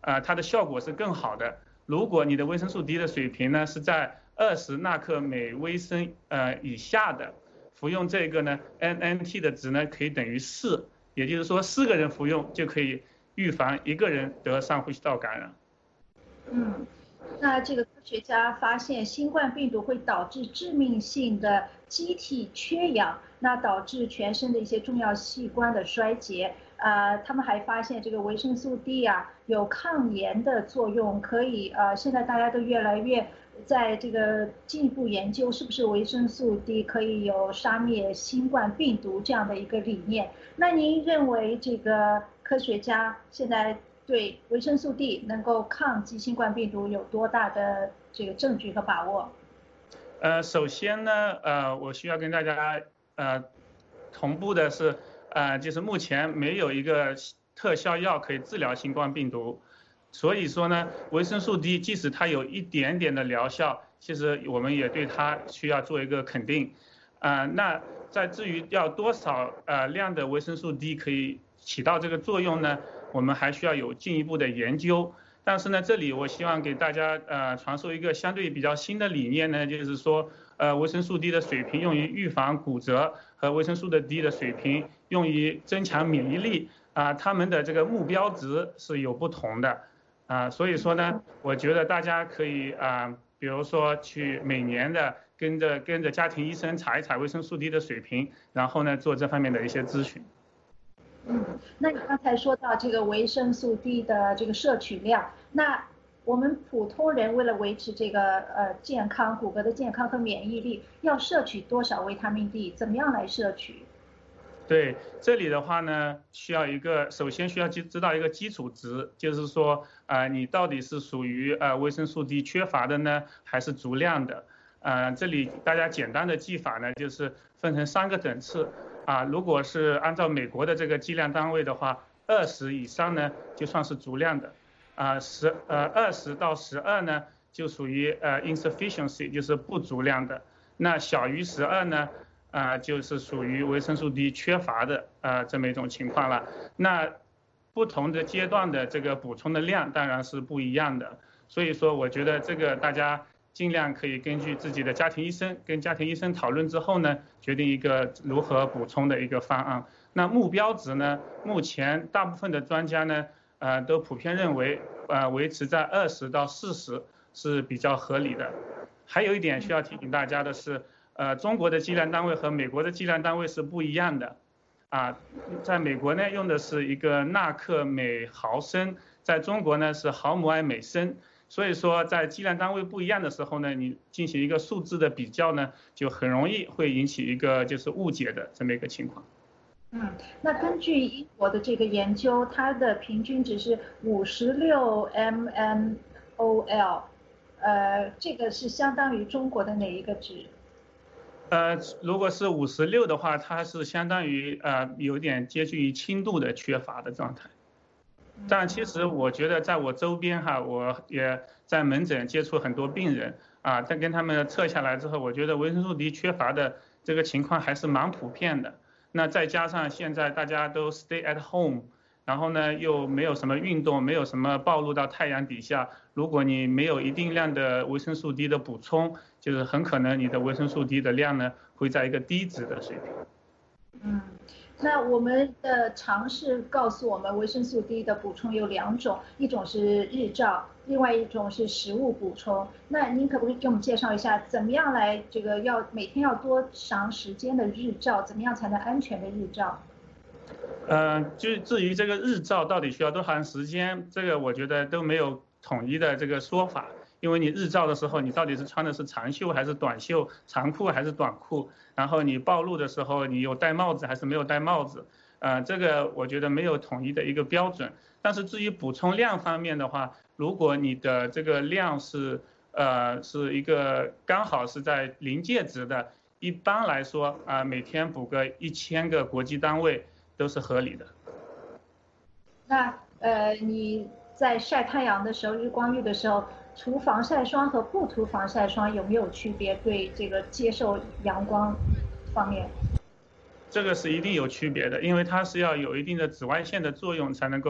呃，它的效果是更好的。如果你的维生素 D 的水平呢是在二十纳克每微升呃以下的，服用这个呢 N N T 的值呢可以等于四，也就是说四个人服用就可以预防一个人得上呼吸道感染。 嗯，那这个科学家发现新冠病毒会导致致命性的机体缺氧，那导致全身的一些重要器官的衰竭。呃，他们还发现这个维生素 D 啊有抗炎的作用，可以呃，现在大家都越来越在这个进一步研究是不是维生素 D 可以有杀灭新冠病毒这样的一个理念。那您认为这个科学家现在对维生素 D 能够抗击新冠病毒有多大的这个证据和把握？ 呃，首先呢，呃，我需要跟大家呃同步的是。呃，就是目前没有一个特效药可以治疗新冠病毒，所以说呢，维生素 D 即使它有一点点的疗效，其实我们也对它需要做一个肯定。呃，那在至于要多少呃量的维生素 D 可以起到这个作用呢，我们还需要有进一步的研究。但是呢，这里我希望给大家呃传授一个相对比较新的理念呢，就是说，呃，维生素 D 的水平用于预防骨折，和维生素的 D 的水平用于增强免疫力啊，它们的这个目标值是有不同的啊，所以说呢，我觉得大家可以啊，比如说去每年的跟着跟着家庭医生查一查维生素 D 的水平，然后呢做这方面的一些咨询。 嗯，那你刚才说到这个维生素 D 的这个摄取量，那我们普通人为了维持这个呃健康、骨骼的健康和免疫力，要摄取多少维他命 D？ 怎么样来摄取？ 对，这里的话呢，需要一个，首先需要知知道一个基础值，就是说，呃，你到底是属于呃维生素 D 缺乏的呢，还是足量的？呃，这里大家简单的记法呢，就是分成三个等次。啊，如果是按照美国的这个计量单位的话，二十以上呢就算是足量的，啊十呃二十到十二呢就属于呃 insufficiency， 就是不足量的。那小于十二呢，啊、呃、就是属于维生素 D 缺乏的呃这么一种情况了。那不同的阶段的这个补充的量当然是不一样的，所以说我觉得这个大家尽量可以根据自己的家庭医生跟家庭医生讨论之后呢，决定一个如何补充的一个方案。那目标值呢，目前大部分的专家呢，呃，都普遍认为，呃，维持在二十到四十是比较合理的。还有一点需要提醒大家的是，呃，中国的计量单位和美国的计量单位是不一样的。啊，在美国呢用的是一个纳克每毫升，在中国呢是毫摩尔每升。所以说，在计量单位不一样的时候呢，你进行一个数字的比较呢，就很容易会引起一个就是误解的这么一个情况。 嗯，那根据英国的这个研究，它的平均值是五十六 M M O L， 呃，这个是相当于中国的哪一个值？ 呃，如果是五十六的话，它是相当于呃有点接近于轻度的缺乏的状态。但其实我觉得在我周边哈，我也在门诊接触很多病人啊，在跟他们测下来之后，我觉得维生素 D 缺乏的这个情况还是蛮普遍的。那再加上现在大家都 stay at home， 然后呢又没有什么运动，没有什么暴露到太阳底下，如果你没有一定量的维生素 D 的补充，就是很可能你的维生素 D 的量呢会在一个低值的水平。 嗯。那我们的尝试告诉我们，维生素 D 的补充有两种，一种是日照，另外一种是食物补充。那您可不可以给我们介绍一下，怎么样来这个要每天要多长时间的日照，怎么样才能安全的日照？ 呃，就至于这个日照到底需要多长时间，这个我觉得都没有统一的这个说法。因为你日照的时候，你到底是穿的是长袖还是短袖，长裤还是短裤，然后你暴露的时候，你有戴帽子还是没有戴帽子，呃，这个我觉得没有统一的一个标准。但是至于补充量方面的话，如果你的这个量是呃是一个刚好是在临界值的，一般来说啊、呃，每天补个一千个国际单位都是合理的。 那呃你在晒太阳的时候，日光浴的时候，涂防晒霜和不涂防晒霜有没有区别？对这个接受阳光方面， 这个是一定有区别的，因为它是要有一定的紫外线的作用才能够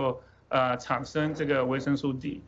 呃产生这个维生素 D。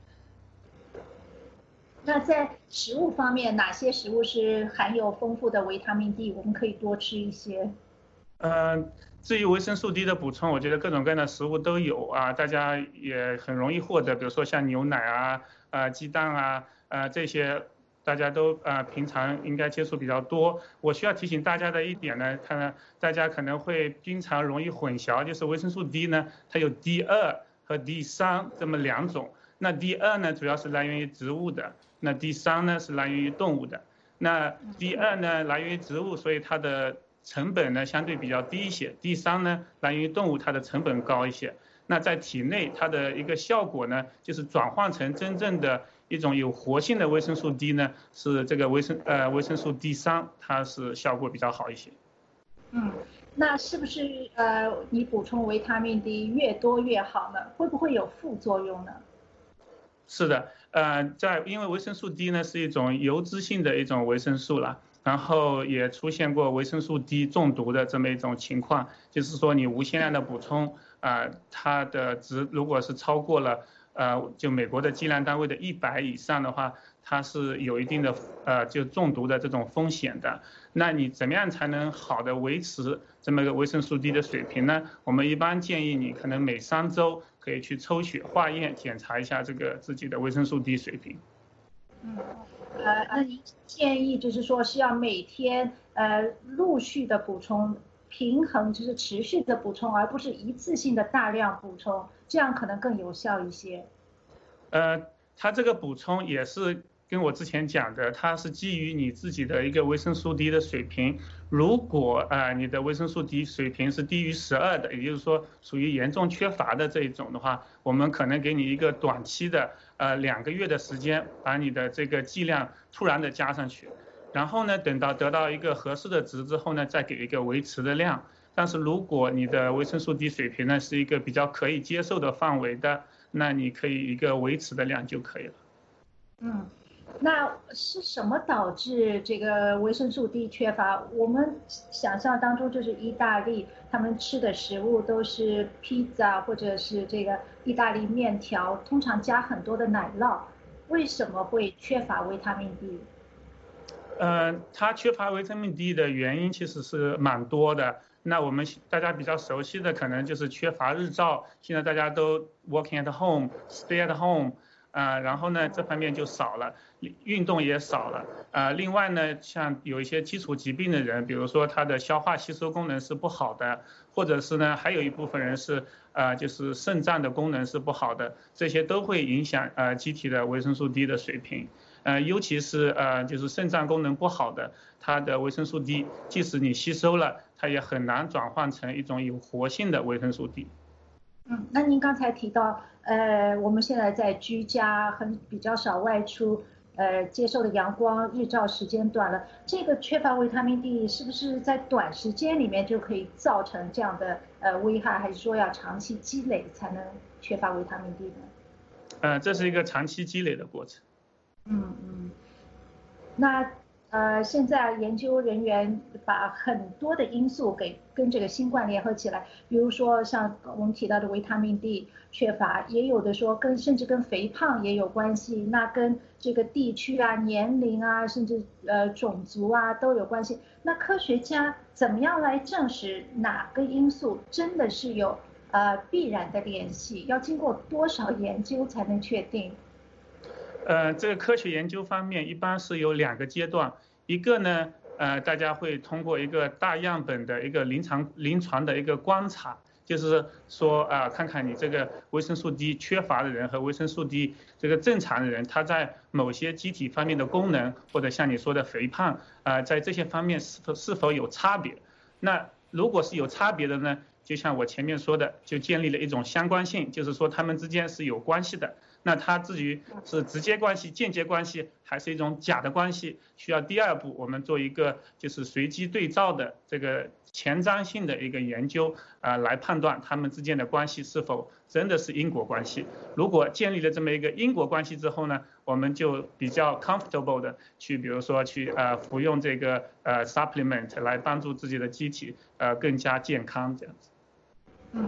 那在食物方面，哪些食物是含有丰富的维他命 D， 我们可以多吃一些？ 嗯、呃，至于维生素 D 的补充，我觉得各种各样的食物都有啊，大家也很容易获得，比如说像牛奶啊、呃鸡蛋啊、呃这些，大家都呃平常应该接触比较多。我需要提醒大家的一点呢，看大家可能会经常容易混淆，就是维生素 D 呢，它有 D 二 和 D 三这么两种。那 D 二 呢，主要是来源于植物的。那 D 三 呢是来源于动物的，那 D 二 呢来源于植物，所以它的成本呢相对比较低一些。D 三 呢来源于动物，它的成本高一些。那在体内它的一个效果呢，就是转换成真正的一种有活性的维生素 D 呢，是这个维生呃维生素 D 三，它是效果比较好一些。 嗯，那是不是呃你补充维他命 D 越多越好呢？会不会有副作用呢？ 是的，呃，在因为维生素 D 呢是一种油脂性的一种维生素了，然后也出现过维生素 D 中毒的这么一种情况，就是说你无限量的补充，啊、呃，它的值如果是超过了，呃，就美国的计量单位的一百以上的话，它是有一定的呃就中毒的这种风险的。那你怎么样才能好的维持这么一个维生素 D 的水平呢？我们一般建议你可能每三周可以去抽血化验检查一下这个自己的维生素 D 水平。 嗯，呃，那您建议就是说是要每天呃陆续的补充，平衡就是持续的补充，而不是一次性的大量补充，这样可能更有效一些。 呃，它这个补充也是跟我之前讲的，它是基于你自己的一个维生素 D 的水平。如果呃你的维生素 D 水平是低于十二的，也就是说属于严重缺乏的这一种的话，我们可能给你一个短期的呃两个月的时间，把你的这个剂量突然的加上去，然后呢等到得到一个合适的值之后呢，再给一个维持的量。但是如果你的维生素 D 水平呢是一个比较可以接受的范围的，那你可以一个维持的量就可以了。 嗯。那是什么导致这个维生素 D 缺乏？我们想象当中就是意大利，他们吃的食物都是披萨或者是这个意大利面条，通常加很多的奶酪，为什么会缺乏维他命 D？ 呃，它缺乏维他命 D 的原因其实是蛮多的。那我们大家比较熟悉的可能就是缺乏日照，现在大家都 working at home、stay at home。啊，然后呢，这方面就少了，运动也少了。啊，另外呢，像有一些基础疾病的人，比如说他的消化吸收功能是不好的，或者是呢，还有一部分人是啊，就是肾脏的功能是不好的，这些都会影响呃机体的维生素 D 的水平。呃，尤其是呃就是肾脏功能不好的，它的维生素 D， 即使你吸收了，它也很难转换成一种有活性的维生素 D。 嗯，那您刚才提到，呃，我们现在在居家，很比较少外出，呃，接受的阳光日照时间短了，这个缺乏维他命 D 是不是在短时间里面就可以造成这样的呃危害，还是说要长期积累才能缺乏维他命 D 呢？ 呃，这是一个长期积累的过程。 嗯嗯，那。呃，现在研究人员把很多的因素给跟这个新冠联合起来，比如说像我们提到的维他命 D 缺乏，也有的说跟甚至跟肥胖也有关系，那跟这个地区啊、年龄啊，甚至呃种族啊都有关系。那科学家怎么样来证实哪个因素真的是有呃必然的联系？要经过多少研究才能确定？ 呃，这个科学研究方面一般是有两个阶段，一个呢，呃，大家会通过一个大样本的一个临床临床的一个观察，就是说啊、呃，看看你这个维生素 D 缺乏的人和维生素 D 这个正常的人，他在某些机体方面的功能，或者像你说的肥胖啊、呃，在这些方面是否是否有差别？那如果是有差别的呢，就像我前面说的，就建立了一种相关性，就是说他们之间是有关系的。那它至于是直接关系、间接关系，还是一种假的关系，需要第二步我们做一个就是随机对照的这个前瞻性的一个研究啊、呃，来判断他们之间的关系是否真的是因果关系。如果建立了这么一个因果关系之后呢，我们就比较 comfortable 的去，比如说去呃服用这个呃 supplement 来帮助自己的机体呃更加健康这样子。 嗯。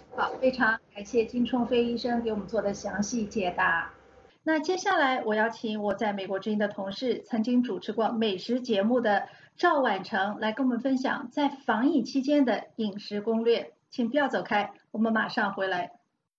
好，非常感谢金冲飞医生给我们做的详细解答。那接下来我要请我在美国之音的同事，曾经主持过美食节目的赵婉成来跟我们分享在防疫期间的饮食攻略。请不要走开，我们马上回来。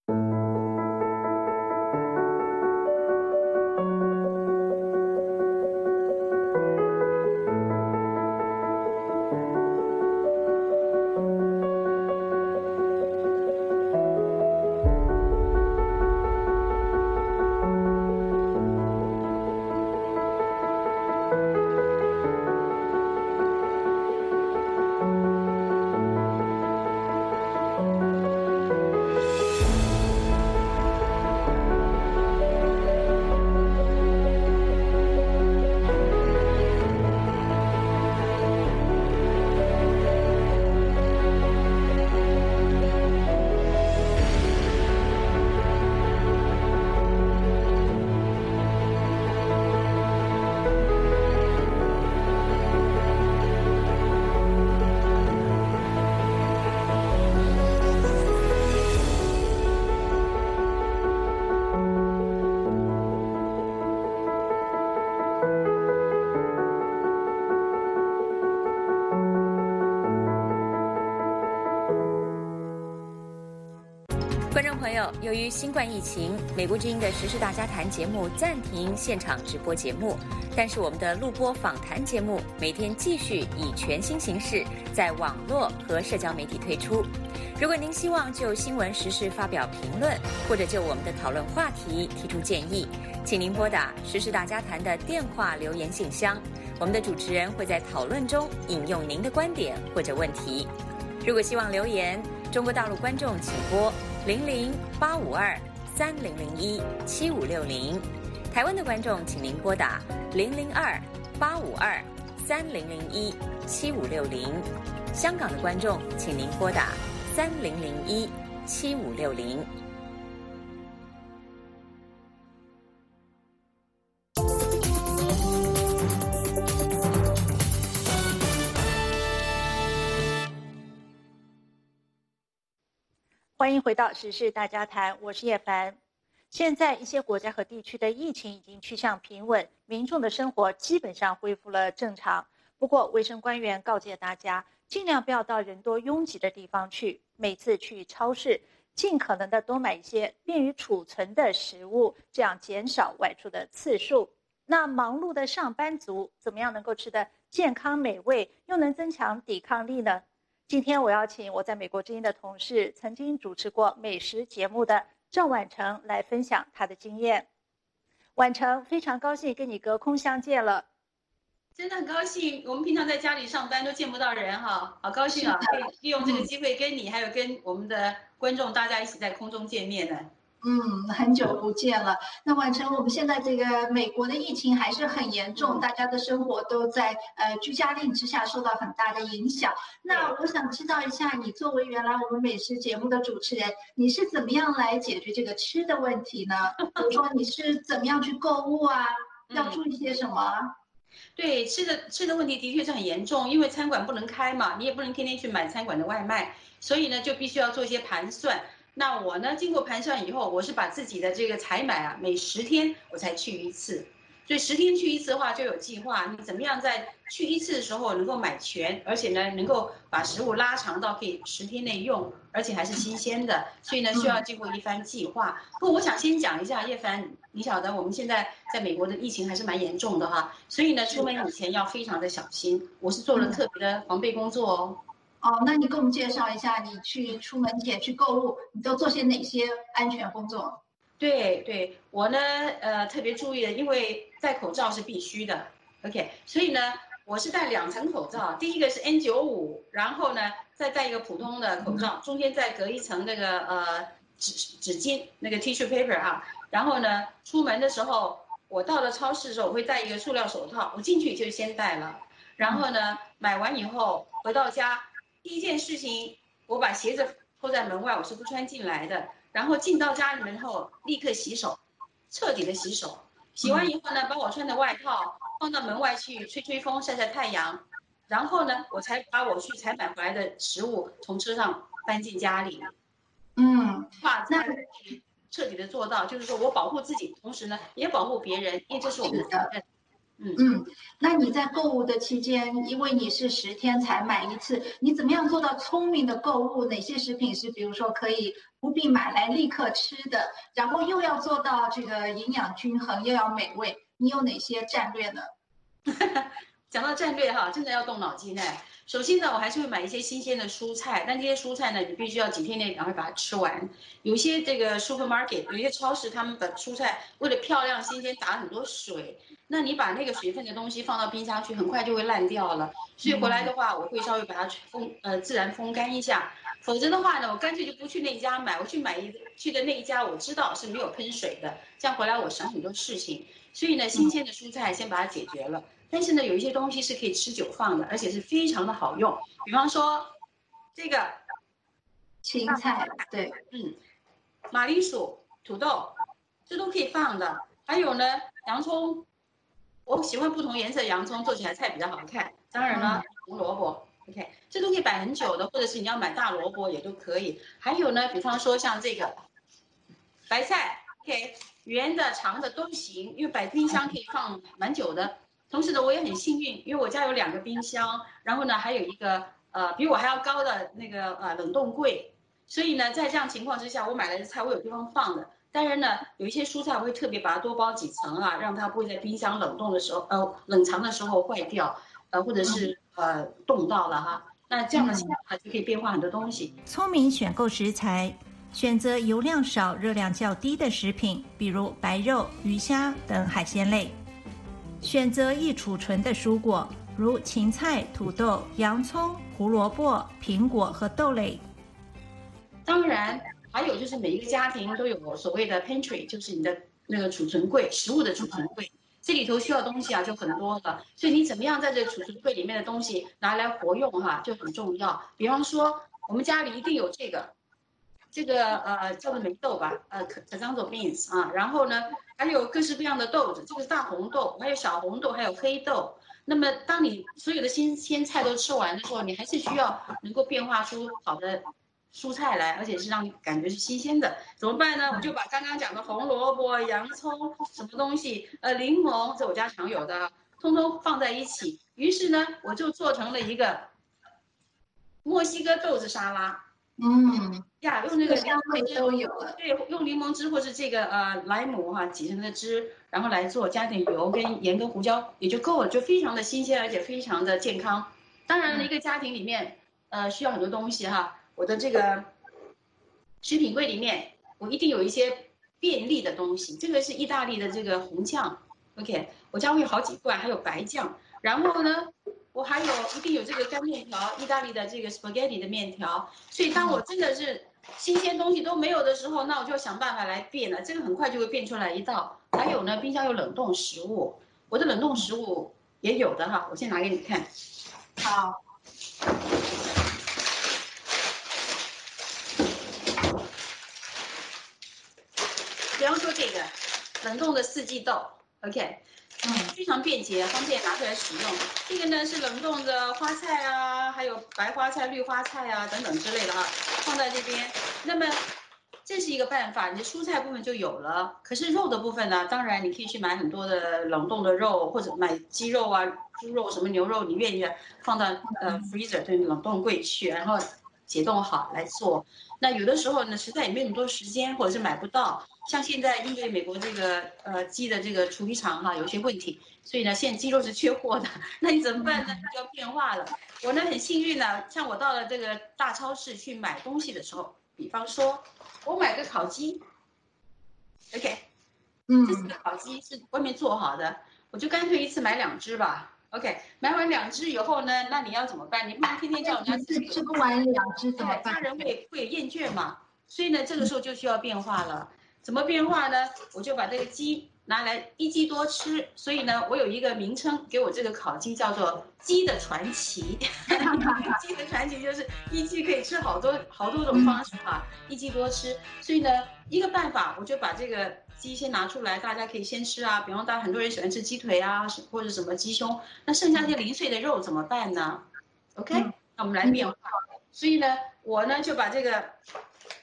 观众朋友，由于新冠疫情，美国之音的时事大家谈节目暂停现场直播节目，但是我们的录播访谈节目每天继续以全新形式在网络和社交媒体推出。如果您希望就新闻时事发表评论，或者就我们的讨论话题提出建议，请您拨打时事大家谈的电话留言信箱，我们的主持人会在讨论中引用您的观点或者问题。如果希望留言，中国大陆观众请拨零零八五二三零零一七五六零，台湾的观众请您拨打零零二八五二三零零一七五六零，香港的观众请您拨打三零零一七五六零。 欢迎回到时事大家谈，我是叶凡。现在一些国家和地区的疫情已经趋向平稳，民众的生活基本上恢复了正常。不过卫生官员告诫大家，尽量不要到人多拥挤的地方去，每次去超市尽可能的多买一些便于储存的食物，这样减少外出的次数。那忙碌的上班族怎么样能够吃得健康美味，又能增强抵抗力呢？今天我要请我在美国之音的同事，曾经主持过美食节目的赵婉成来分享他的经验。婉成，非常高兴跟你隔空相见了。 真的很高兴，我们平常在家里上班都见不到人哈，好高兴啊！可以利用这个机会跟你，还有跟我们的观众大家一起在空中见面呢。 嗯，很久不见了。那婉成，我们现在这个美国的疫情还是很严重，嗯、大家的生活都在呃居家令之下受到很大的影响。那我想知道一下，你作为原来我们美食节目的主持人，你是怎么样来解决这个吃的问题呢？比如说你是怎么样去购物啊？要注意些什么？ 嗯对，吃的吃的问题的确是很严重，因为餐馆不能开嘛，你也不能天天去买餐馆的外卖，所以呢就必须要做一些盘算。那我呢经过盘算以后，我是把自己的这个采买啊，每十天我才去一次，所以十天去一次的话就有计划，你怎么样在去一次的时候能够买全，而且呢能够把食物拉长到可以十天内用，而且还是新鲜的，所以呢需要经过一番计划。不过我想先讲一下，叶凡，你晓得我们现在在美国的疫情还是蛮严重的哈，所以呢出门以前要非常的小心，我是做了特别的防备工作哦。 哦，那你给我们介绍一下，你去出门前去购物，你都做些哪些安全工作？ 对对，我呢呃特别注意的，因为戴口罩是必须的 ，OK， 所以呢我是戴两层口罩，第一个是 N 九十五， 然后呢再戴一个普通的口罩，中间再隔一层那个呃纸纸巾那个 tissue paper 哈，然后呢出门的时候，我到了超市的时候我会戴一个塑料手套，我进去就先戴了，然后呢买完以后回到家，第一件事情我把鞋子脱在门外，我是不穿进来的。然后进到家里面后，立刻洗手，彻底的洗手。洗完以后呢，把我穿的外套放到门外去吹吹风、晒晒太阳。然后呢，我才把我去采买回来的食物从车上搬进家里。 嗯， 话那彻底的做到，就是说我保护自己，同时呢也保护别人，因为这是我们的责任。嗯嗯，那你在购物的期间，因为你是十天才买一次，你怎么样做到聪明的购物？哪些食品是比如说可以不必买来立刻吃的，然后又要做到这个营养均衡，又要美味？你有哪些战略呢？ 讲到战略哈，真的要动脑筋呢。首先呢，我还是会买一些新鲜的蔬菜，但这些蔬菜呢，你必须要几天内赶快把它吃完。有些这个 supermarket， 有一些超市，他们把蔬菜为了漂亮新鲜打了很多水，那你把那个水分的东西放到冰箱去，很快就会烂掉了。所以回来的话，我会稍微把它风呃自然风干一下，否则的话呢，我干脆就不去那一家买，我去买一去的那一家我知道是没有喷水的，这样回来我省很多事情。所以呢，新鲜的蔬菜先把它解决了。但是呢，有一些东西是可以吃久放的，而且是非常的好用。比方说，这个芹菜，对， 嗯，马铃薯、土豆，这都可以放的。还有呢，洋葱，我喜欢不同颜色的洋葱，做起来菜比较好看。当然呢，红萝卜 ，OK， 这都可以摆很久的，或者是你要买大萝卜也都可以。还有呢，比方说像这个白菜 ，OK， 圆的、长的都行，因为摆冰箱可以放蛮久的。同时呢，我也很幸运，因为我家有两个冰箱，然后呢还有一个呃比我还要高的那个呃冷冻柜，所以呢在这样情况之下，我买来的菜我有地方放的。当然呢，有一些蔬菜我会特别把它多包几层啊，让它不会在冰箱冷冻的时候呃冷藏的时候坏掉，呃或者是呃冻到了哈。那这样的情况就可以变化很多东西。 聪明选购食材，选择油量少、热量较低的食品，比如白肉、鱼虾等海鲜类。选择易储存的蔬果，如芹菜、土豆、洋葱、胡萝卜、苹果和豆类。 当然，还有就是每一个家庭都有所谓的 pantry， 就是你的那个储存柜，食物的储存柜。这里头需要东西啊就很多了，所以你怎么样在这个储存柜里面的东西拿来活用哈、啊、就很重要。比方说，我们家里一定有这个。这个呃叫做梅豆吧，呃 Kazanzo beans 啊，然后呢还有各式各样的豆子，这个是大红豆，还有小红豆，还有黑豆。那么当你所有的新鲜菜都吃完的时候，你还是需要能够变化出好的蔬菜来，而且是让你感觉是新鲜的。怎么办呢？我就把刚刚讲的红萝卜、洋葱什么东西，呃柠檬，这我家常有的，通通放在一起。于是呢，我就做成了一个墨西哥豆子沙拉。 嗯呀，用那个香味都有了。 对，用柠檬汁或是这个呃莱姆哈、啊、挤成的汁，然后来做，加点油跟盐跟胡椒也就够了，就非常的新鲜，而且非常的健康。当然了，一个家庭里面呃需要很多东西哈，我的这个食品柜里面我一定有一些便利的东西。这个是意大利的这个红酱 ，OK， 我家会有好几罐，还有白酱。然后呢，我还有一定有这个干面条，意大利的这个 spaghetti 的面条。所以当我真的是新鲜东西都没有的时候，那我就想办法来变了。这个很快就会变出来一道。还有呢，冰箱有冷冻食物，我的冷冻食物也有的哈，我先拿给你看。 好。 比方说这个冷冻的四季豆 ，OK。嗯，非常便捷，方便拿出来使用。这个呢是冷冻的花菜啊，还有白花菜、绿花菜啊等等之类的啊，放在这边。那么这是一个办法，你的蔬菜部分就有了。可是肉的部分呢，当然你可以去买很多的冷冻的肉，或者买鸡肉啊、猪肉、什么牛肉，你愿意放到呃 freezer 的冷冻柜去，然后解冻好来做。那有的时候呢，实在也没那么多时间，或者是买不到。像现在因为美国这个呃鸡的这个处理厂哈有些问题，所以呢现在鸡肉是缺货的，那你怎么办呢？就要变化了。我呢很幸运呢，像我到了这个大超市去买东西的时候，比方说我买个烤鸡 ，OK， 嗯，这是个烤鸡是外面做好的，我就干脆一次买两只吧。OK， 买完两只以后呢，那你要怎么办？你不能天天叫人家吃， 吃不完两只怎么办？ 家人会会厌倦嘛，所以呢，这个时候就需要变化了。怎么变化呢？我就把这个鸡拿来一鸡多吃，所以呢，我有一个名称给我这个烤鸡叫做“鸡的传奇”。鸡的传奇就是一鸡可以吃好多好多种方式啊，一鸡多吃。所以呢，一个办法我就把这个鸡先拿出来，大家可以先吃啊。比方，大家很多人喜欢吃鸡腿啊，或者什么鸡胸，那剩下这些零碎的肉怎么办呢 ？OK， 那我们来变化。所以呢，我呢就把这个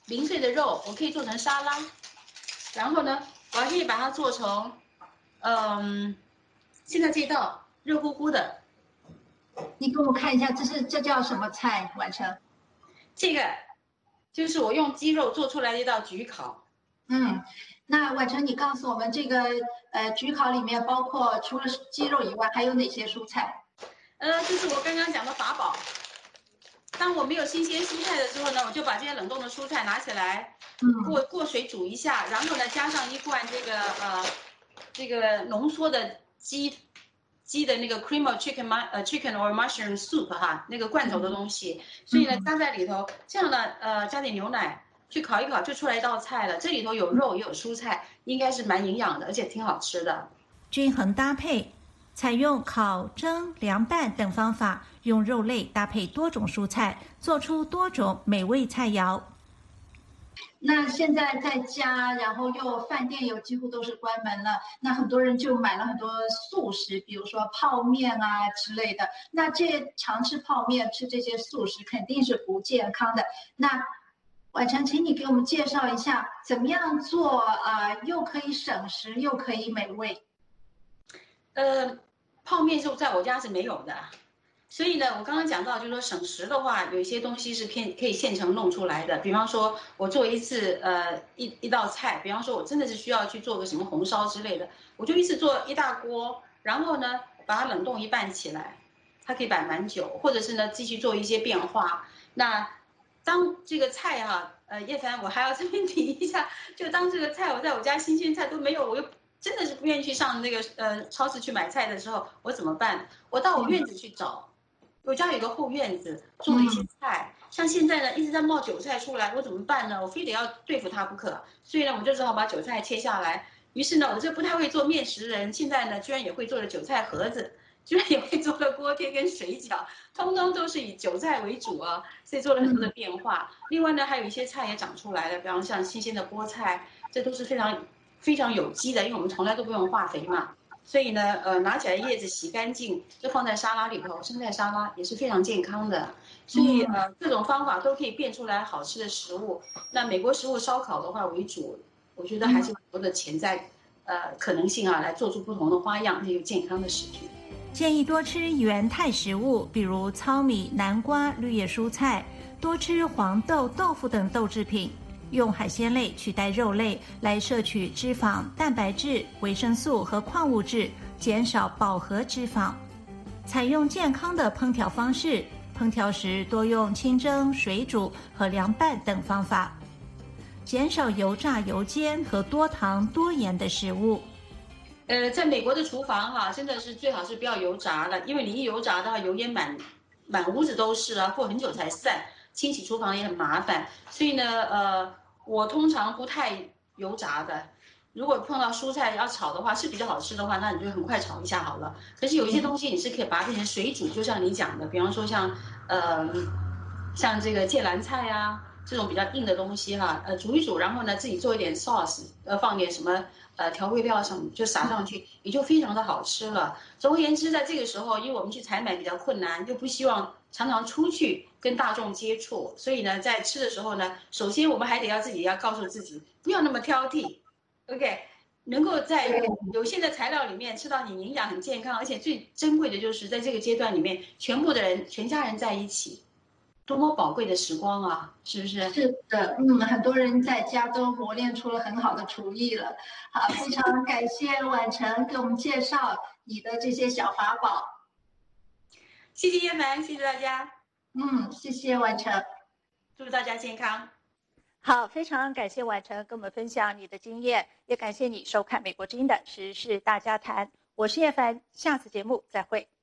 零碎的肉，我可以做成沙拉，然后呢，我还可以把它做成，嗯，现在这道热乎乎的， 你给我们看一下，这是这叫什么菜？完成？ 这个就是我用鸡肉做出来的一道焗烤。 嗯，那婉成，你告诉我们这个呃焗烤里面包括除了鸡肉以外，还有哪些蔬菜？ 呃，就是我刚刚讲的法宝。当我没有新鲜蔬菜的时候呢，我就把这些冷冻的蔬菜拿起来，过过水煮一下，然后呢加上一罐这个呃这个浓缩的鸡鸡的那个 cream of chicken 呃 chicken or mushroom soup 哈，那个罐头的东西，所以呢加在里头，这样呢呃加点牛奶去烤一烤，就出来一道菜了。这里头有肉也有蔬菜，应该是蛮营养的，而且挺好吃的。 均衡搭配，采用烤、蒸、凉拌等方法，用肉类搭配多种蔬菜，做出多种美味菜肴。 那现在在家，然后又饭店又几乎都是关门了，那很多人就买了很多速食，比如说泡面啊之类的。那这常吃泡面、吃这些速食肯定是不健康的。那婉成，请你给我们介绍一下，怎么样做啊、呃，又可以省时又可以美味？ 呃，泡面就在我家是没有的。所以呢，我刚刚讲到，就是说省时的话，有一些东西是偏可以现成弄出来的。比方说，我做一次呃一一道菜，比方说我真的是需要去做个什么红烧之类的，我就一次做一大锅，然后呢把它冷冻一半起来，它可以摆蛮久，或者是呢继续做一些变化。那当这个菜哈、啊，呃叶凡，我还要这边提一下，就当这个菜我在我家新鲜菜都没有，我又真的是不愿意去上那个呃超市去买菜的时候，我怎么办？我到我院子去找。我家有个后院子，种了一些菜，嗯、像现在呢一直在冒韭菜出来，我怎么办呢？我非得要对付它不可，所以呢我就只好把韭菜切下来。于是呢我这不太会做面食人，现在呢居然也会做了韭菜盒子，居然也会做了锅贴跟水饺，通通都是以韭菜为主啊，所以做了很多的变化。嗯、另外呢还有一些菜也长出来了，比方像新鲜的菠菜，这都是非常非常有机的，因为我们从来都不用化肥嘛。所以呢，呃，拿起来叶子洗干净，就放在沙拉里头，生菜沙拉也是非常健康的。所以呃，各种方法都可以变出来好吃的食物。那美国食物烧烤的话为主，我觉得还是有很多的潜在呃可能性啊，来做出不同的花样，而且有健康的食品。 建议多吃原态食物，比如糙米、南瓜、绿叶蔬菜，多吃黄豆、豆腐等豆制品。用海鲜类取代肉类来摄取脂肪、蛋白质、维生素和矿物质，减少饱和脂肪。采用健康的烹调方式，烹调时多用清蒸、水煮和凉拌等方法，减少油炸、油煎和多糖、多盐的食物。 呃，在美国的厨房哈、啊，真的是最好是不要油炸了，因为你一油炸的话，油烟满满屋子都是啊，过很久才散，清洗厨房也很麻烦。所以呢，呃。我通常不太油炸的，如果碰到蔬菜要炒的话，是比较好吃的话，那你就很快炒一下好了。可是有一些东西你是可以把它变成水煮，就像你讲的，比方说像呃像这个芥蓝菜啊这种比较硬的东西哈，呃煮一煮，然后呢自己做一点 sauce， 呃放点什么呃调味料上就撒上去，也就非常的好吃了。总而言之，在这个时候，因为我们去采买比较困难，又不希望常常出去跟大众接触，所以呢，在吃的时候呢，首先我们还得要自己要告诉自己，不要那么挑剔 ，OK， 能够在有限的材料里面吃到你营养很健康，而且最珍贵的就是在这个阶段里面，全部的人全家人在一起，多么宝贵的时光啊，是不是？ 是的，嗯，很多人在家都磨练出了很好的厨艺了。好，非常感谢婉成给我们介绍你的这些小法宝。 谢谢叶凡，谢谢大家。 嗯，谢谢婉成， 祝大家健康。 好，非常感谢婉成跟我们分享你的经验，也感谢你收看美国之音的时事大家谈。我是叶凡，下次节目再会。